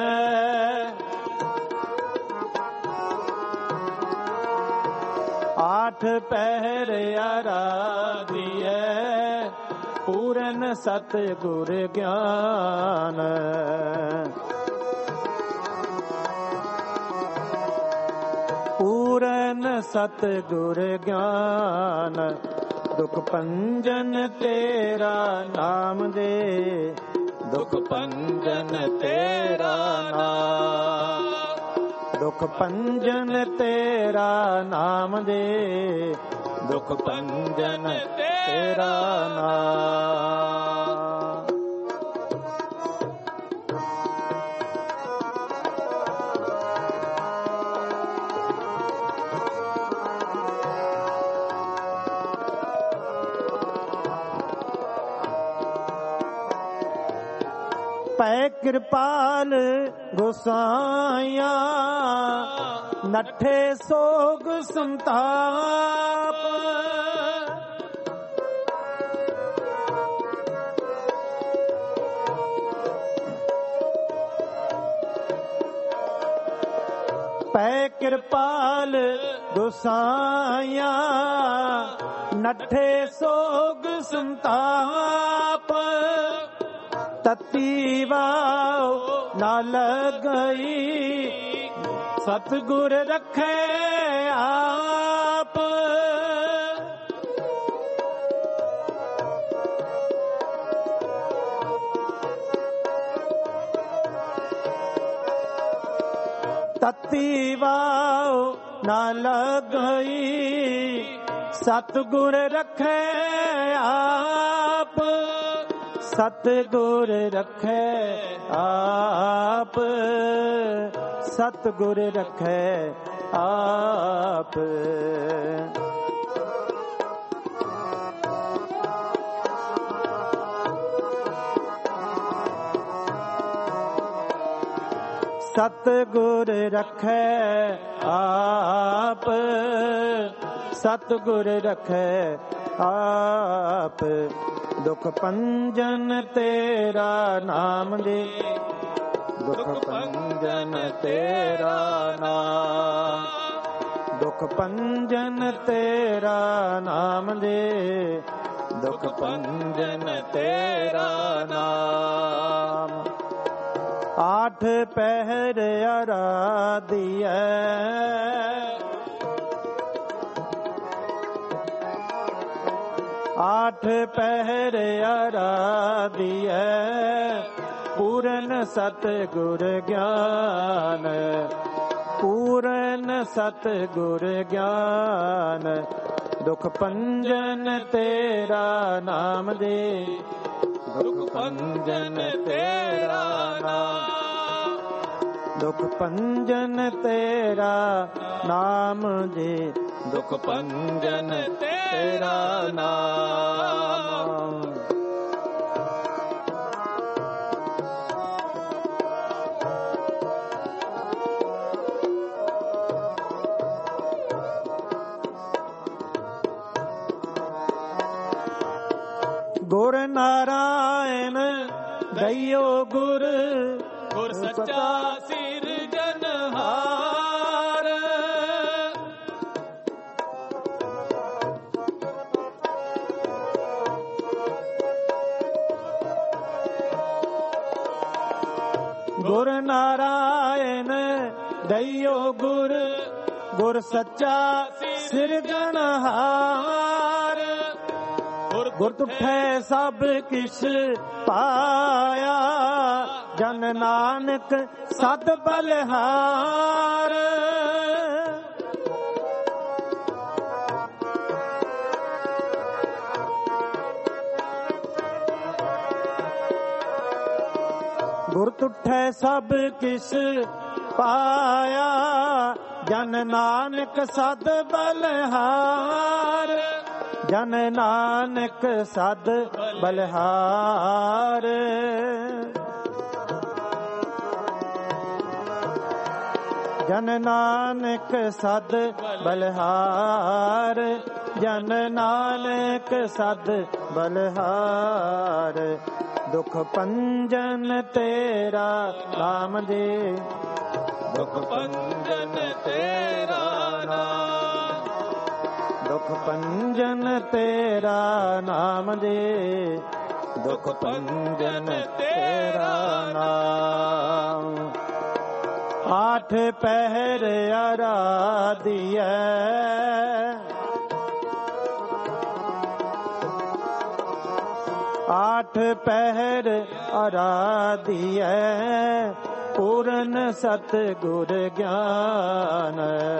ਆਠ ਪਹਿਰ ਅਰਾਧੀਐ, ਪੂਰਨ ਸਤ ਗੁਰ ਗਿਆਨ। ਪੂਰਨ ਸਤ ਗੁਰ ਗਿਆਨ। ਦੁਖ ਭੰਜਨ ਤੇਰਾ ਨਾਮ ਦੇ, ਦੁਖ ਭੰਜਨ ਤੇਰਾ ਨਾਮ। ਦੁਖ ਭੰਜਨ ਤੇਰਾ ਨਾਮ ਦੇ, ਦੁਖ ਭੰਜਨ ਤੇਰਾ ਨਾਮ। ਪੈ ਕਿਰਪਾਲ ਗੋਸਾਈਆਂ, ਨੱਠੇ ਸੋਗ ਸੰਤਾਪ। ਪੈ ਕਿਰਪਾਲ ਗੋਸਾਈਆਂ, ਨੱਠੇ ਸੋਗ ਸੰਤਾਪ। ਤਤੀ ਵਾਉ ਨਾ ਲਗਈ, ਸਤਿਗੁਰ ਰੱਖੇ ਆਪ। ਤਤੀ ਵਾਉ ਨਾ ਲਗਈ, ਸਤਿਗੁਰ ਰੱਖੇ ਆਪ। ਸਤਿਗੁਰ ਰੱਖੇ ਆਪ, ਸਤਿਗੁਰ ਰੱਖੇ ਆਪ। ਸਤਿਗੁਰ ਰੱਖੇ ਆਪ, ਸਤਿਗੁਰ ਰੱਖੇ ਆਪ। ਦੁਖ ਭੰਜਨ ਤੇਰਾ ਨਾਮ ਦੇ, ਦੁਖ ਭੰਜਨ ਤੇਰਾ ਨਾਮ। ਦੁਖ ਭੰਜਨ ਤੇਰਾ ਨਾਮ ਦੇ, ਦੁਖ ਭੰਜਨ ਤੇਰਾ ਨਾਮ। ਆਠ ਪਹਿਰ ਅਰਾਧੀਐ, ਆਠ ਪਹਿਰ ਅਰਾਧੀਐ, ਪੂਰਨ ਸਤ ਗੁਰ ਗਿਆਨ। ਪੂਰਨ ਸਤ ਗੁਰ ਗਿਆਨ। ਦੁਖ ਭੰਜਨ ਤੇਰਾ ਨਾਮ ਦੇ, ਦੁਖ ਭੰਜਨ ਤੇਰਾ ਨਾਮ। ਦੁਖ ਭੰਜਨ ਤੇਰਾ ਨਾਮ ਦੇ, ਦੁਖ ਭੰਜਨ ਤੇਰਾ ਨਾਮ। ਗੁਰ ਨਾਰਾਇਣ ਦਇਓ ਗੁਰ ਗੁਰ ਸੱਚਾ ਸਿਰਜਨਹਾਰ। ਗੁਰ ਨਾਰਾਇਣ ਦਇਓ ਗੁਰ ਗੁਰ ਸੱਚਾ ਸਿਰਜਨਹਾਰ। ਗੁਰ ਤੁਠੈ ਸਭ ਕਿਛ ਪਾਇਆ ਜਨ ਨਾਨਕ ਸਦ ਬਲਿਹਾਰ। ਗੁਰ ਤੁਠੈ ਸਭ ਕਿਛ ਪਾਇਆ ਜਨ ਨਾਨਕ ਸਦ ਬਲਿਹਾਰ। ਜਨ ਨਾਨਕ ਸਦ ਬਲਿਹਾਰ। ਜਨ ਨਾਨਕ ਸਦ ਬਲਿਹਾਰ। ਜਨ ਨਾਨਕ ਸਦ ਬਲਿਹਾਰ। ਦੁਖ ਭੰਜਨ ਤੇਰਾ ਨਾਮ ਜੀ। ਦੁਖ ਭੰਜਨ ਤੇਰਾ ਨਾਮ। ਦੁਖ ਭੰਜਨ ਤੇਰਾ ਨਾਮ ਜੀ। ਦੁਖ ਭੰਜਨ ਤੇਰਾ ਨਾਮ। ਆਠ ਪਹਿਰ ਆਰਾਧੀਐ ਆਠ ਪਹਿਰ ਆਰਾਧੀਐ ਪੂਰਨ ਸਤ ਗੁਰ ਗਿਆਨ।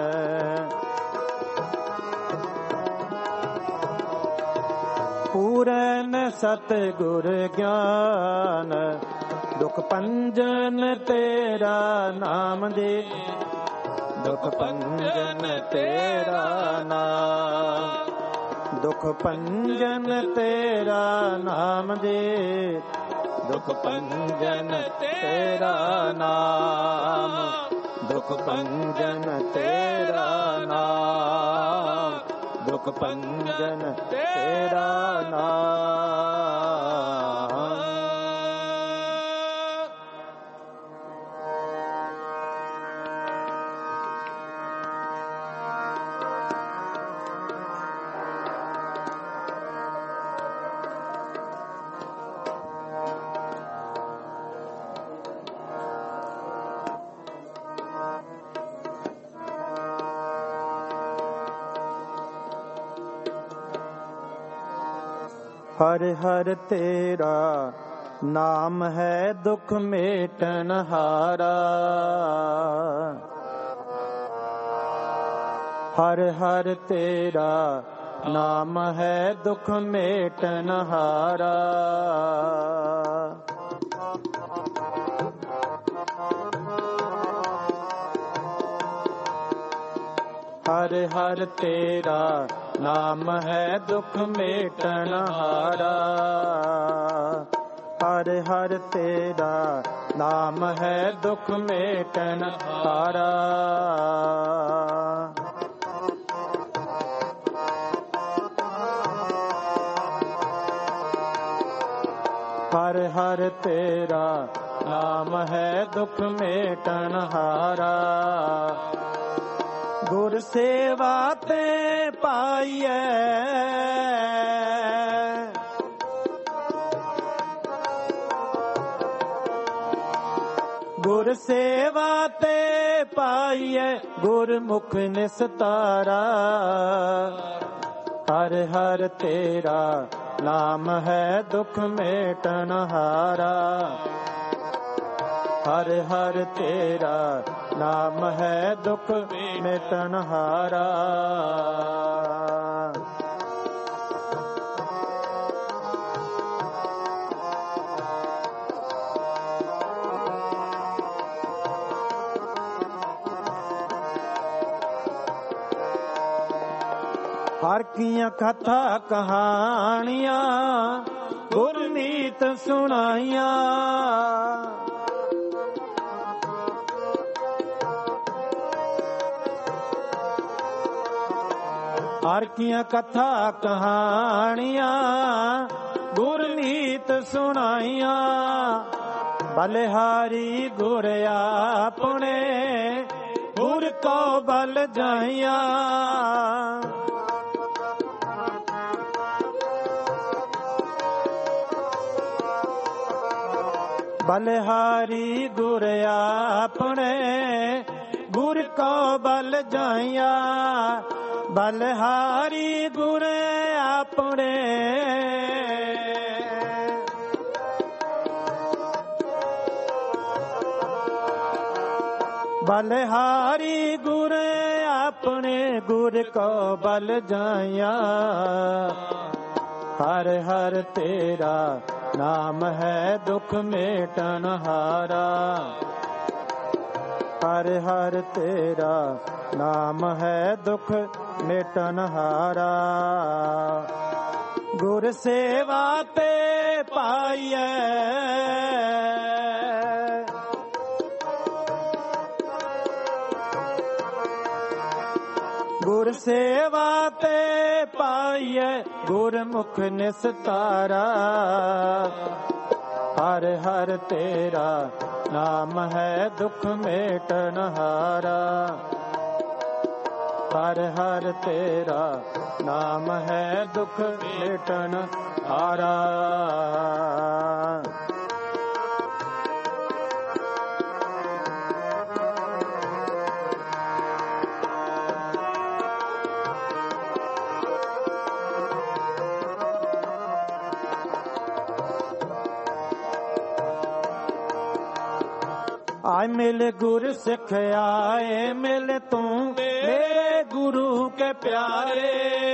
ਪੂਰਨ ਸਤ ਗੁਰ ਗਿਆਨ। ਦੁਖ ਭੰਜਨ ਤੇਰਾ ਨਾਮ ਜੀ। ਦੁਖ ਭੰਜਨ ਤੇਰਾ ਨਾਮ। ਦੁਖ ਭੰਜਨ ਤੇਰਾ ਨਾਮ ਜੀ। ਦੁਖ ਭੰਜਨ ਤੇਰਾ ਨਾਮ। ਦੁਖ ਭੰਜਨ ਤੇਰਾ ਨਾਮ। ਦੁਖ ਭੰਜਨ ਤੇਰਾ ਨਾਮ। ਹਰ ਹਰ ਤੇਰਾ ਨਾਮ ਹੈ ਦੁਖ ਮੇਟਨ ਹਾਰਾ। ਹਰ ਹਰ ਤੇਰਾ ਨਾਮ ਹੈ ਦੁਖ ਮੇਟਨ ਹਾਰਾ। ਹਰ ਹਰ ਤੇਰਾ ਨਾਮ ਹੈ ਦੁਖ ਮੇਟਨ ਹਾਰਾ। ਹਰ ਹਰ ਤੇਰਾ ਨਾਮ ਹੈ ਦੁਖ ਮੇਟਨ ਹਾਰਾ। ਹਰ ਹਰ ਤੇਰਾ ਨਾਮ ਹੈ ਦੁਖ ਮੇਟਨ ਹਾਰਾ। ਗੁਰ ਸੇਵਾ ਤੇ ਪਾਈਐ ਗੁਰ ਸੇਵਾ ਤੇ ਪਾਈਐ ਗੁਰਮੁਖ ਨਿਸਤਾਰਾ। ਹਰ ਹਰ ਤੇਰਾ ਨਾਮ ਹੈ ਦੁਖ ਮੇਟਨ ਹਾਰਾ। ਹਰ ਹਰ ਤੇਰਾ ਨਾਮ ਹੈ ਦੁਖ ਮੇਟਨ ਹਾਰਾ। ਹਰ ਕੀਆਂ ਕਥਾ ਕਹਾਣੀਆਂ ਗੁਰਮੀਤ ਸੁਣਾਈਆਂ। ਹਰ ਕੀਆਂ ਕਥਾ ਕਹਾਣੀਆਂ ਗੁਰ ਰੀਤ ਸੁਣਾਈਆਂ ਬਲਿਹਾਰੀ ਗੁਰ ਆਪਣੇ ਗੁਰ ਕੋ ਬਲ ਜਾਈਆਂ ਬਲਿਹਾਰੀ ਗੁਰ ਆਪਣੇ ਗੁਰ ਕੋ ਬਲ ਜਾਈਆਂ ਬਲਿਹਾਰੀ ਗੁਰ ਆਪਣੇ ਬਲਿਹਾਰੀ ਗੁਰ ਆਪਣੇ ਗੁਰ ਕੋ ਬਲ ਜਾਈਆਂ ਹਰ ਹਰ ਤੇਰਾ ਨਾਮ ਹੈ ਦੁਖ ਮੇਟਨ ਹਾਰਾ ਹਰ ਹਰ ਤੇਰਾ ਨਾਮ ਹੈ ਦੁਖ ਮੇਟਨ ਹਾਰਾ ਗੁਰ ਸੇਵਾ ਤੇ ਪਾਈਐ ਗੁਰ ਸੇਵਾ ਤੇ ਪਾਈਐ ਗੁਰਮੁਖ ਨਿਸਤਾਰਾ ਹਰ ਹਰ ਤੇਰਾ ਨਾਮ ਹੈ ਦੁਖ ਮੇਟਨ ਹਾਰਾ ਹਰ ਹਰ ਤੇਰਾ ਨਾਮ ਹੈ ਦੁਖ ਮੇਟਨ ਹਾਰਾ आय मिल गुर सिख आए मिल तू मेरे गुरु के प्यारे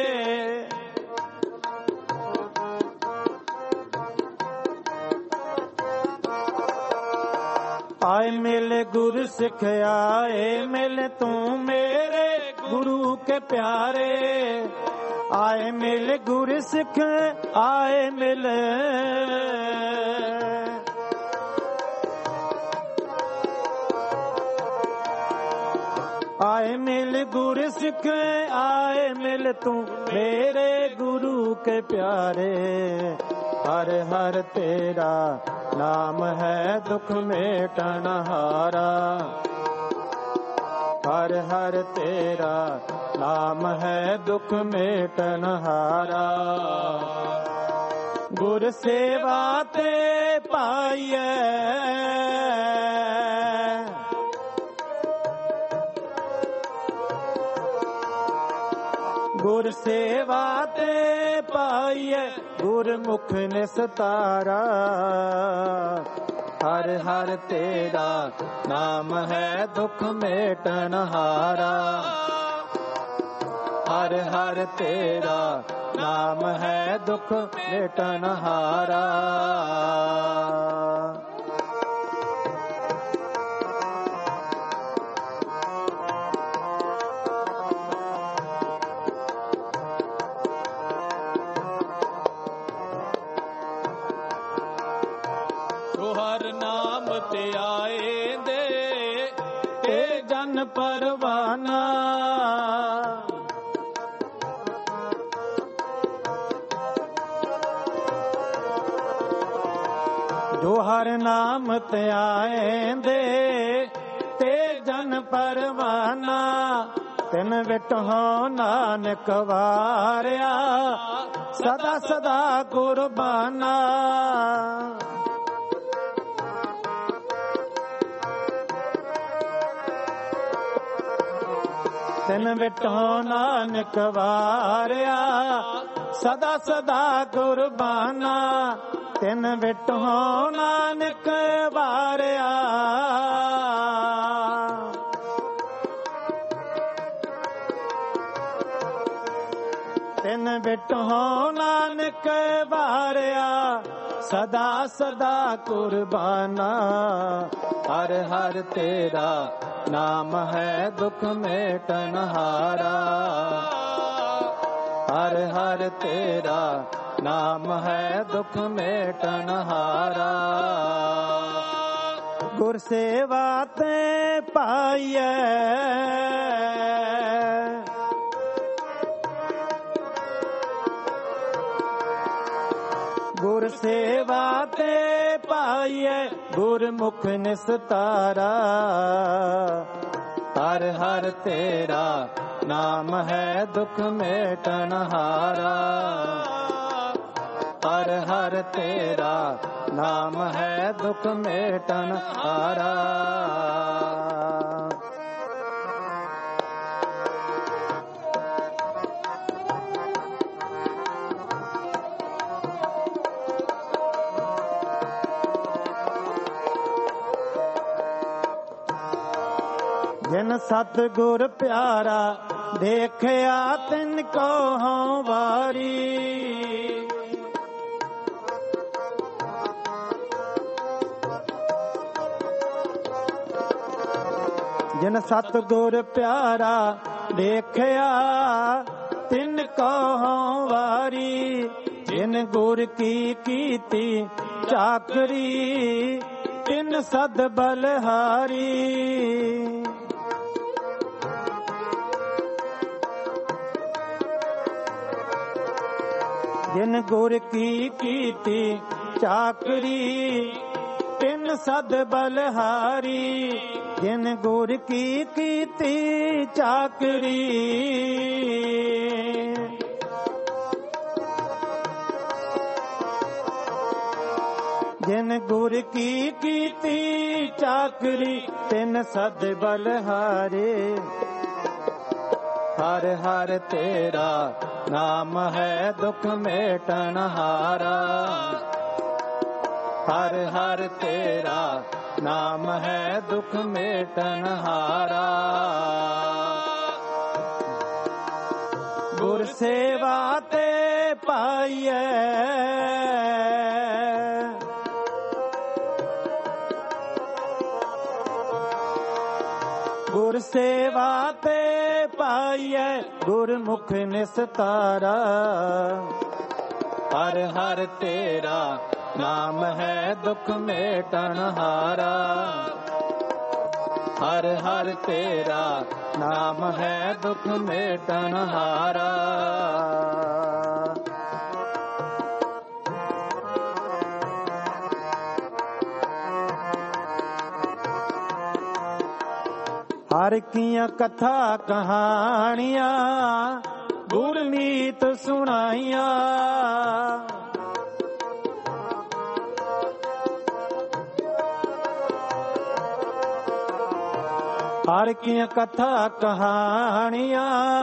आय मिल गुर सिख आए मिल तू मेरे गुरु के प्यारे आए मिल गुर सिख आए मिल आए मिल गुर सिख आए मिल तू मेरे गुरु के प्यारे हर हर तेरा नाम है दुख मेटन हारा हर हर तेरा नाम है दुख मेटन हारा गुर सेवा ते पाइए गुर सेवा ते पाइए गुरमुख निस्तारा हर हर तेरा नाम है दुख मेटन हारा हर हर तेरा नाम है दुख मेटन हारा ਤੇ ਆਏ ਦੇ ਤੇ ਜਨ ਪਰਵਾਨਾ ਜੋ ਹਰ ਨਾਮ ਤੇ ਆਏ ਦੇ ਤੇ ਜਨ ਪਰਵਾਨਾ ਤਿਨ ਵਿਟਹੁ ਨਾਨਕ ਵਾਰਿਆ ਸਦਾ ਸਦਾ ਕੁਰਬਾਨਾ ਤਿਨ ਵਿਟਹੁ ਨਾਨਕ ਵਾਰਿਆ ਸਦਾ ਸਦਾ ਕੁਰਬਾਨਾ ਤਿਨ ਵਿਟਹੁ ਨਾਨਕ ਵਾਰਿਆ ਤਿਨ ਵਿਟਹੁ ਨਾਨਕ ਵਾਰਿਆ ਸਦਾ ਸਦਾ ਕੁਰਬਾਨਾ ਹਰ ਹਰ ਤੇਰਾ नाम है दुख मेटन हारा हर हर तेरा नाम है दुख मेटन हारा गुर सेवा ते पाइए ਗੁਰ ਸੇਵਾ ਤੇ ਪਾਈਐ ਗੁਰਮੁਖ ਨਿਸਤਾਰਾ। ਹਰ ਹਰ ਤੇਰਾ ਨਾਮ ਹੈ ਦੁਖ ਮੇਟਨ ਹਾਰਾ। ਹਰ ਹਰ ਤੇਰਾ ਨਾਮ ਹੈ ਦੁਖ ਮੇਟਨ ਹਾਰਾ। ਜਿਨ ਸਤਿਗੁਰ ਪਿਆਰਾ ਦੇਖਿਆ ਤਿਨ ਕੋ ਹਉ ਵਾਰੀ। ਜਿਨ ਸਤਿਗੁਰ ਪਿਆਰਾ ਦੇਖਿਆ ਤਿਨ ਕੋ ਹਉ ਵਾਰੀ। ਜਿਨ ਗੁਰ ਕੀ ਕੀਤੀ ਚਾਕਰੀ ਤਿਨ ਸਦ ਬਲਹਾਰੀ। ਜਿਨ ਗੁਰ ਕੀ ਕੀਤੀ ਚਾਕਰੀ ਤਿਨ ਸਦ ਬਲਹਾਰੀ। ਜਿਨ ਗੁਰ ਕੀ ਕੀਤੀ ਚਾਕਰੀ ਜਿਨ ਗੁਰ ਕੀ ਕੀਤੀ ਚਾਕਰੀ ਤਿਨ ਸਦ ਬਲਹਾਰੇ। ਹਰ ਹਰ ਤੇਰਾ ਨਾਮ ਹੈ ਦੁਖ ਮੇਟਨ ਹਾਰਾ। ਹਰ ਹਰ ਤੇਰਾ ਨਾਮ ਹੈ ਦੁਖ ਮੇਟਨ ਹਾਰਾ। ਗੁਰ ਸੇਵਾ ਤੇ ਪਾਈਐ ਗੁਰ ਸੇਵਾ ਤੇ ਪਾਈਐ ਗੁਰਮੁਖ ਨਿਸਤਾਰਾ। ਹਰ ਹਰ ਤੇਰਾ ਨਾਮ ਹੈ ਦੁਖ ਮੇਟਨ ਹਾਰਾ। ਹਰ ਹਰ ਤੇਰਾ ਨਾਮ ਹੈ ਦੁਖ ਮੇਟਨ ਹਾਰਾ। ਹਰ ਕੀਆਂ ਕਥਾ ਕਹਾਣੀਆਂ ਗੁਰਮੀਤ ਸੁਣਾਈਆਂ। ਹਰ ਕੀਆਂ ਕਥਾ ਕਹਾਣੀਆਂ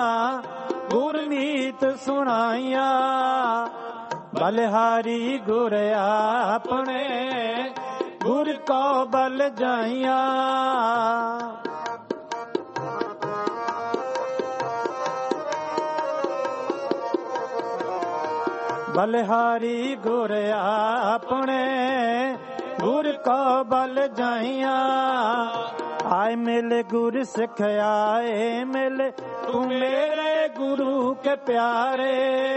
ਗੁਰਮੀਤ ਸੁਣਾਈਆਂ। ਬਲਿਹਾਰੀ ਗੁਰ ਆਪਣੇ ਗੁਰ ਕੋ ਬਲ ਜਾਈਆਂ। ਬਲਿਹਾਰੀ ਗੁਰ ਆਪਣੇ ਗੁਰ ਕੋ ਬਲ ਜਾਈਆਂ। ਆਏ ਮਿਲ ਗੁਰ ਸਿੱਖ ਆਏ ਮਿਲ ਤੂੰ ਮੇਰੇ ਗੁਰੂ ਕੇ ਪਿਆਰੇ।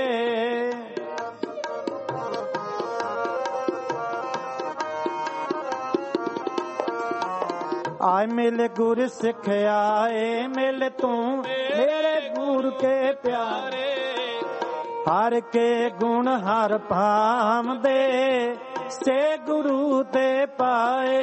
ਆਏ ਮਿਲ ਗੁਰ ਸਿੱਖ ਆਏ ਮਿਲ ਤੂੰ ਮੇਰੇ ਗੁਰੂ ਕੇ ਪਿਆਰੇ। ਹਰ ਕੇ ਗੁਣ ਹਰ ਭਾਮਦੇ ਸੇ ਗੁਰੂ ਤੇ ਪਾਏ।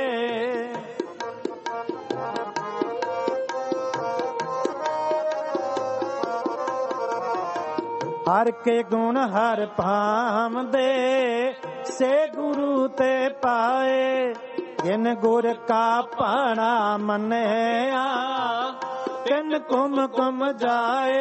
ਹਰ ਕੇ ਗੁਣ ਹਰ ਭਾਮਦੇ ਸੇ ਗੁਰੂ ਤੇ ਪਾਏ। ਜਿਨ ਗੁਰ ਕਾ ਭਾਣਾ ਮੰਨਿਆ ਤਿਨ ਕੁਮ ਕੁਮ ਜਾਏ।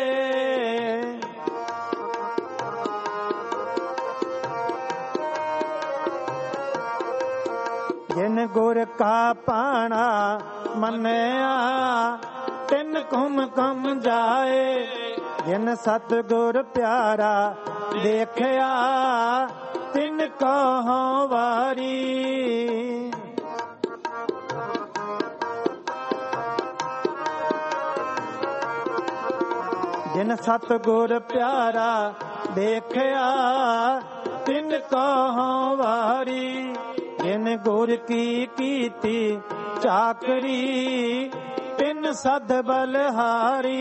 ਜਿਨ ਗੁਰ ਕਾ ਭਾਣਾ ਮੰਨਿਆ ਤਿਨ ਕੁਮ ਕੁਮ ਜਾਏ। ਜਿਨ ਸਤਿਗੁਰ ਪਿਆਰਾ ਦੇਖਿਆ ਤਿਨ ਕੋ ਵਾਰੀ। ਜਿਨ ਸਤਿਗੁਰ ਪਿਆਰਾ ਦੇਖਿਆ ਤਿਨ ਕੋ ਵਾਰੀ। ਜਿਨ ਗੁਰ ਕੀ ਕੀਤੀ ਚਾਕਰੀ ਤਿਨ ਸਦ ਬਲਹਾਰੀ।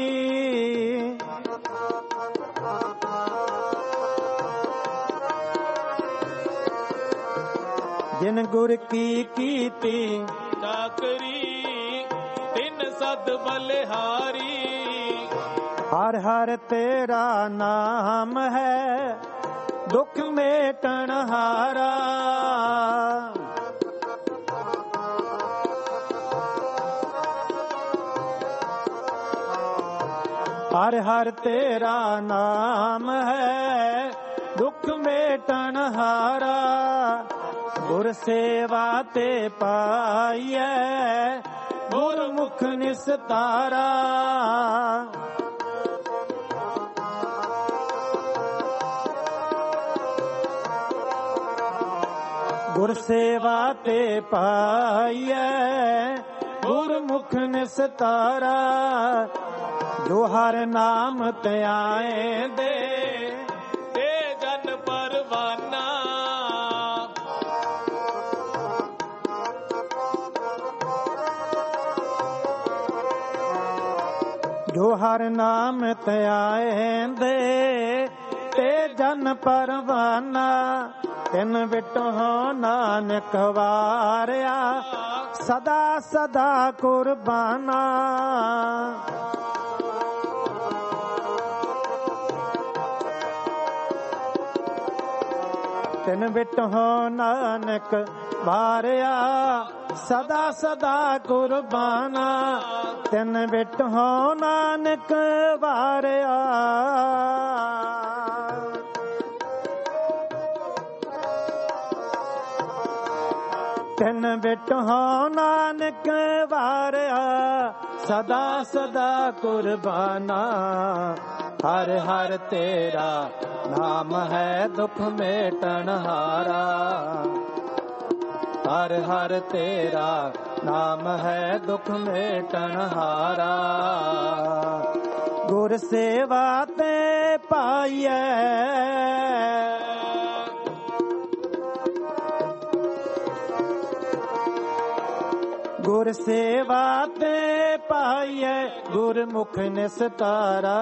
ਜਿਨ ਗੁਰ ਕੀ ਕੀਤੀ ਚਾਕਰੀ ਤਿਨ ਸਦ ਬਲਿਹਾਰੀ। ਹਰ ਹਰ ਤੇਰਾ ਨਾਮ ਹੈ ਦੁਖ ਮੇਟਣ ਹਾਰਾ। ਹਰ ਹਰ ਤੇਰਾ ਨਾਮ ਹੈ ਦੁਖ ਮੇਟਣ ਹਾਰਾ। ਗੁਰ ਸੇਵਾ ਤੇ ਪਾਈਐ ਗੁਰਮੁਖ ਨਿਸਤਾਰਾ। ਗੁਰ ਸੇਵਾ ਤੇ ਪਾਈਐ ਗੁਰਮੁਖ ਨਿਸਤਾਰਾ। ਜੋ ਹਰ ਨਾਮ ਧਿਆਏ ਦੇ ਤੇ ਜਨ ਪਰਵਾਨਾ। ਜੋ ਹਰ ਨਾਮ ਧਿਆਏ ਦੇ ਤੇ ਜਨ ਪਰਵਾਨਾ। ਤਿਨ ਵਿਟਹੁ ਨਾਨਕ ਵਾਰਿਆ ਸਦਾ ਸਦਾ ਕੁਰਬਾਨਾ। ਤਿਨ ਵਿਟਹੁ ਨਾਨਕ ਵਾਰਿਆ ਸਦਾ ਸਦਾ ਕੁਰਬਾਨਾ। ਤਿਨ ਵਿਟਹੁ ਨਾਨਕ ਵਾਰਿਆ ਤਿਨ ਵਿਟਹੁ ਨਾਨਕ ਵਾਰਿਆ ਸਦਾ ਸਦਾ ਕੁਰਬਾਨਾ। ਹਰ ਹਰ ਤੇਰਾ ਨਾਮ ਹੈ ਦੁਖ ਮੇਟਣ ਹਾਰਾ। ਹਰ ਹਰ ਤੇਰਾ ਨਾਮ ਹੈ ਦੁਖ ਮੇਟਣ ਹਾਰਾ। ਗੁਰ ਸੇਵਾ ਤੇ ਪਾਈਐ ਗੁਰ ਸੇਵਾ ਤੇ ਪਾਈਐ ਗੁਰਮੁਖ ਨਿਸਤਾਰਾ।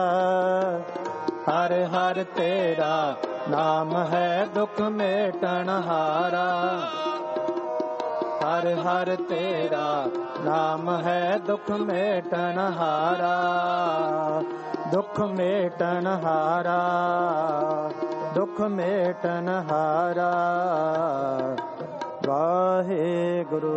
ਹਰ ਹਰ ਤੇਰਾ ਨਾਮ ਹੈ ਦੁਖ ਮੇਟਣ ਹਾਰਾ। ਹਰ ਹਰ ਤੇਰਾ ਨਾਮ ਹੈ ਦੁਖ ਮੇਟਣ ਹਾਰਾ। ਦੁਖ ਮੇਟਣ ਹਾਰਾ ਦੁਖ ਮੇਟਣ ਹਾਰਾ। ਵਾਹਿਗੁਰੂ।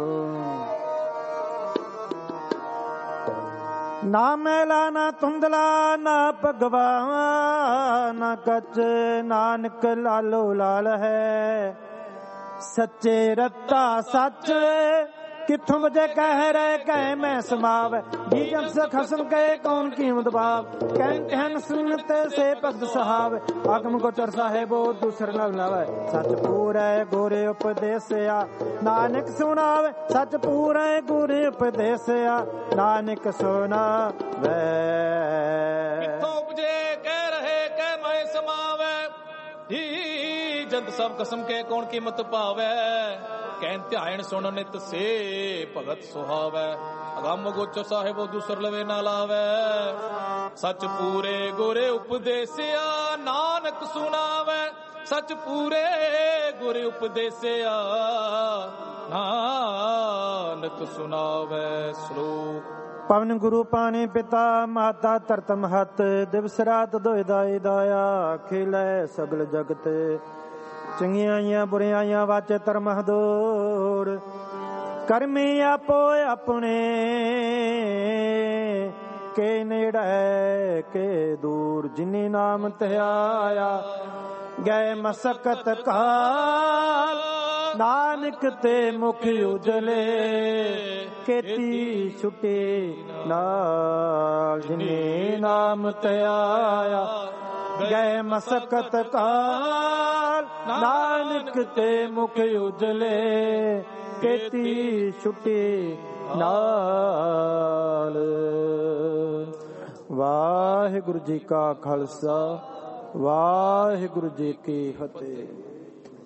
ਨਾ ਮੈਲਾ ਨਾ ਧੁੰਦਲਾ ਨਾ ਭਗਵਾ ਨਾ ਕੱਚ ਨਾਨਕ ਲਾਲੋ ਲਾਲ ਹੈ। ਸੱਚੇ ਰੱਤਾ ਸੱਚ ਕਿੱਥੋਂ ਵਜੇ ਕਹਿ ਰਹੇ ਕਹਿ ਮੈਂ ਸਮਾਵੈ। ਜੀ ਜੰਸ ਖਸਮ ਕੇ ਕੌਣ ਕੀਮਤ ਭਾਵ ਕਹਿ ਕਹਿਨ ਸੁਨਤ ਸੇ ਭਗਤ ਸਹਾਵ। ਆਗਮ ਗੋਚਰ ਸਾਹਿਬੋ ਦੂਸਰ ਨ ਲਾਵੈ। ਸੱਚ ਪੂਰੈ ਗੁਰ ਉਪਦੇਸਿਆ ਨਾਨਕ ਸੁਣਾਵੇ। ਸੱਚ ਪੂਰੈ ਗੁਰ ਉਪਦੇਸਿਆ ਨਾਨਕ ਸੁਣਾਵੇ। ਕਿੱਥੋਂ ਉਪਜੇ ਕਹਿ ਰਹੇ ਕਹਿ ਮੈਂ ਸਮਾਵੈ। ਜੀ ਜੰਤ ਸਭ ਕਸਮ ਕੇ ਕੌਣ ਕੀਮਤ ਪਾਵੈ। ਕਹਿਨ ਧਿਆਨ ਸੁਣ ਨਿਤ ਸੇ ਭਗਤ ਸੁਹਾਵੈ। ਅਗੰਮ ਗੋਚਰ ਸਾਹਿਬੋ ਦੂਸਰ ਲਵੇ ਨਾ ਲਾਵੈ। ਸੱਚ ਪੂਰੇ ਗੁਰ ਉਪਦੇਸਿਆ ਨਾਨਕ ਸੁਣਾਵੈ। ਸੱਚ ਪੂਰੇ ਗੁਰ ਉਪਦੇਸਿਆ ਨਾਨਕ ਸੁਣਾਵੈ। ਸ਼ਲੋਕ। ਪਵਨ ਗੁਰੂ ਪਾਣੀ ਪਿਤਾ ਮਾਤਾ ਧਰਤ ਮਹਤ। ਦਿਵਸ ਰਾਤ ਦੋਇ ਦਾਈ ਦਾਇਆ ਖੇਲੇ ਸਗਲ ਜਗਤ। ਚੰਗਿਆਈਆਂ ਬੁਰਿਆਈਆਂ ਵਾਚੇ ਧਰਮ ਹਦੂਰ। ਕਰਮੀ ਆਪੋ ਆਪਣੇ ਕੇ ਨੇੜੇ ਕੇ ਦੂਰ। ਜਿਨੀ ਨਾਮ ਧਿਆਇਆ ਗਏ ਮਸਕਤ ਕਾਲ। ਨਾਨਕ ਤੇ ਮੁਖ ਉਜਲੇ ਕੀਤੀ ਛੁਟੀ ਨਾਲ। ਜਿਨੀ ਨਾਮ ਧਿਆਇਆ ਗਏ ਮਸਕਤ ਕਾਲ। ਨਾਨਕ ਤੇ ਮੁਖ ਉਜਲੇ ਕੀਤੀ ਛੁਟੀ ਨਾਲ। ਵਾਹਿਗੁਰੂ ਜੀ ਕਾ ਖਾਲਸਾ ਵਾਹਿਗੁਰੂ ਜੀ ਕੀ ਫਤਿਹ।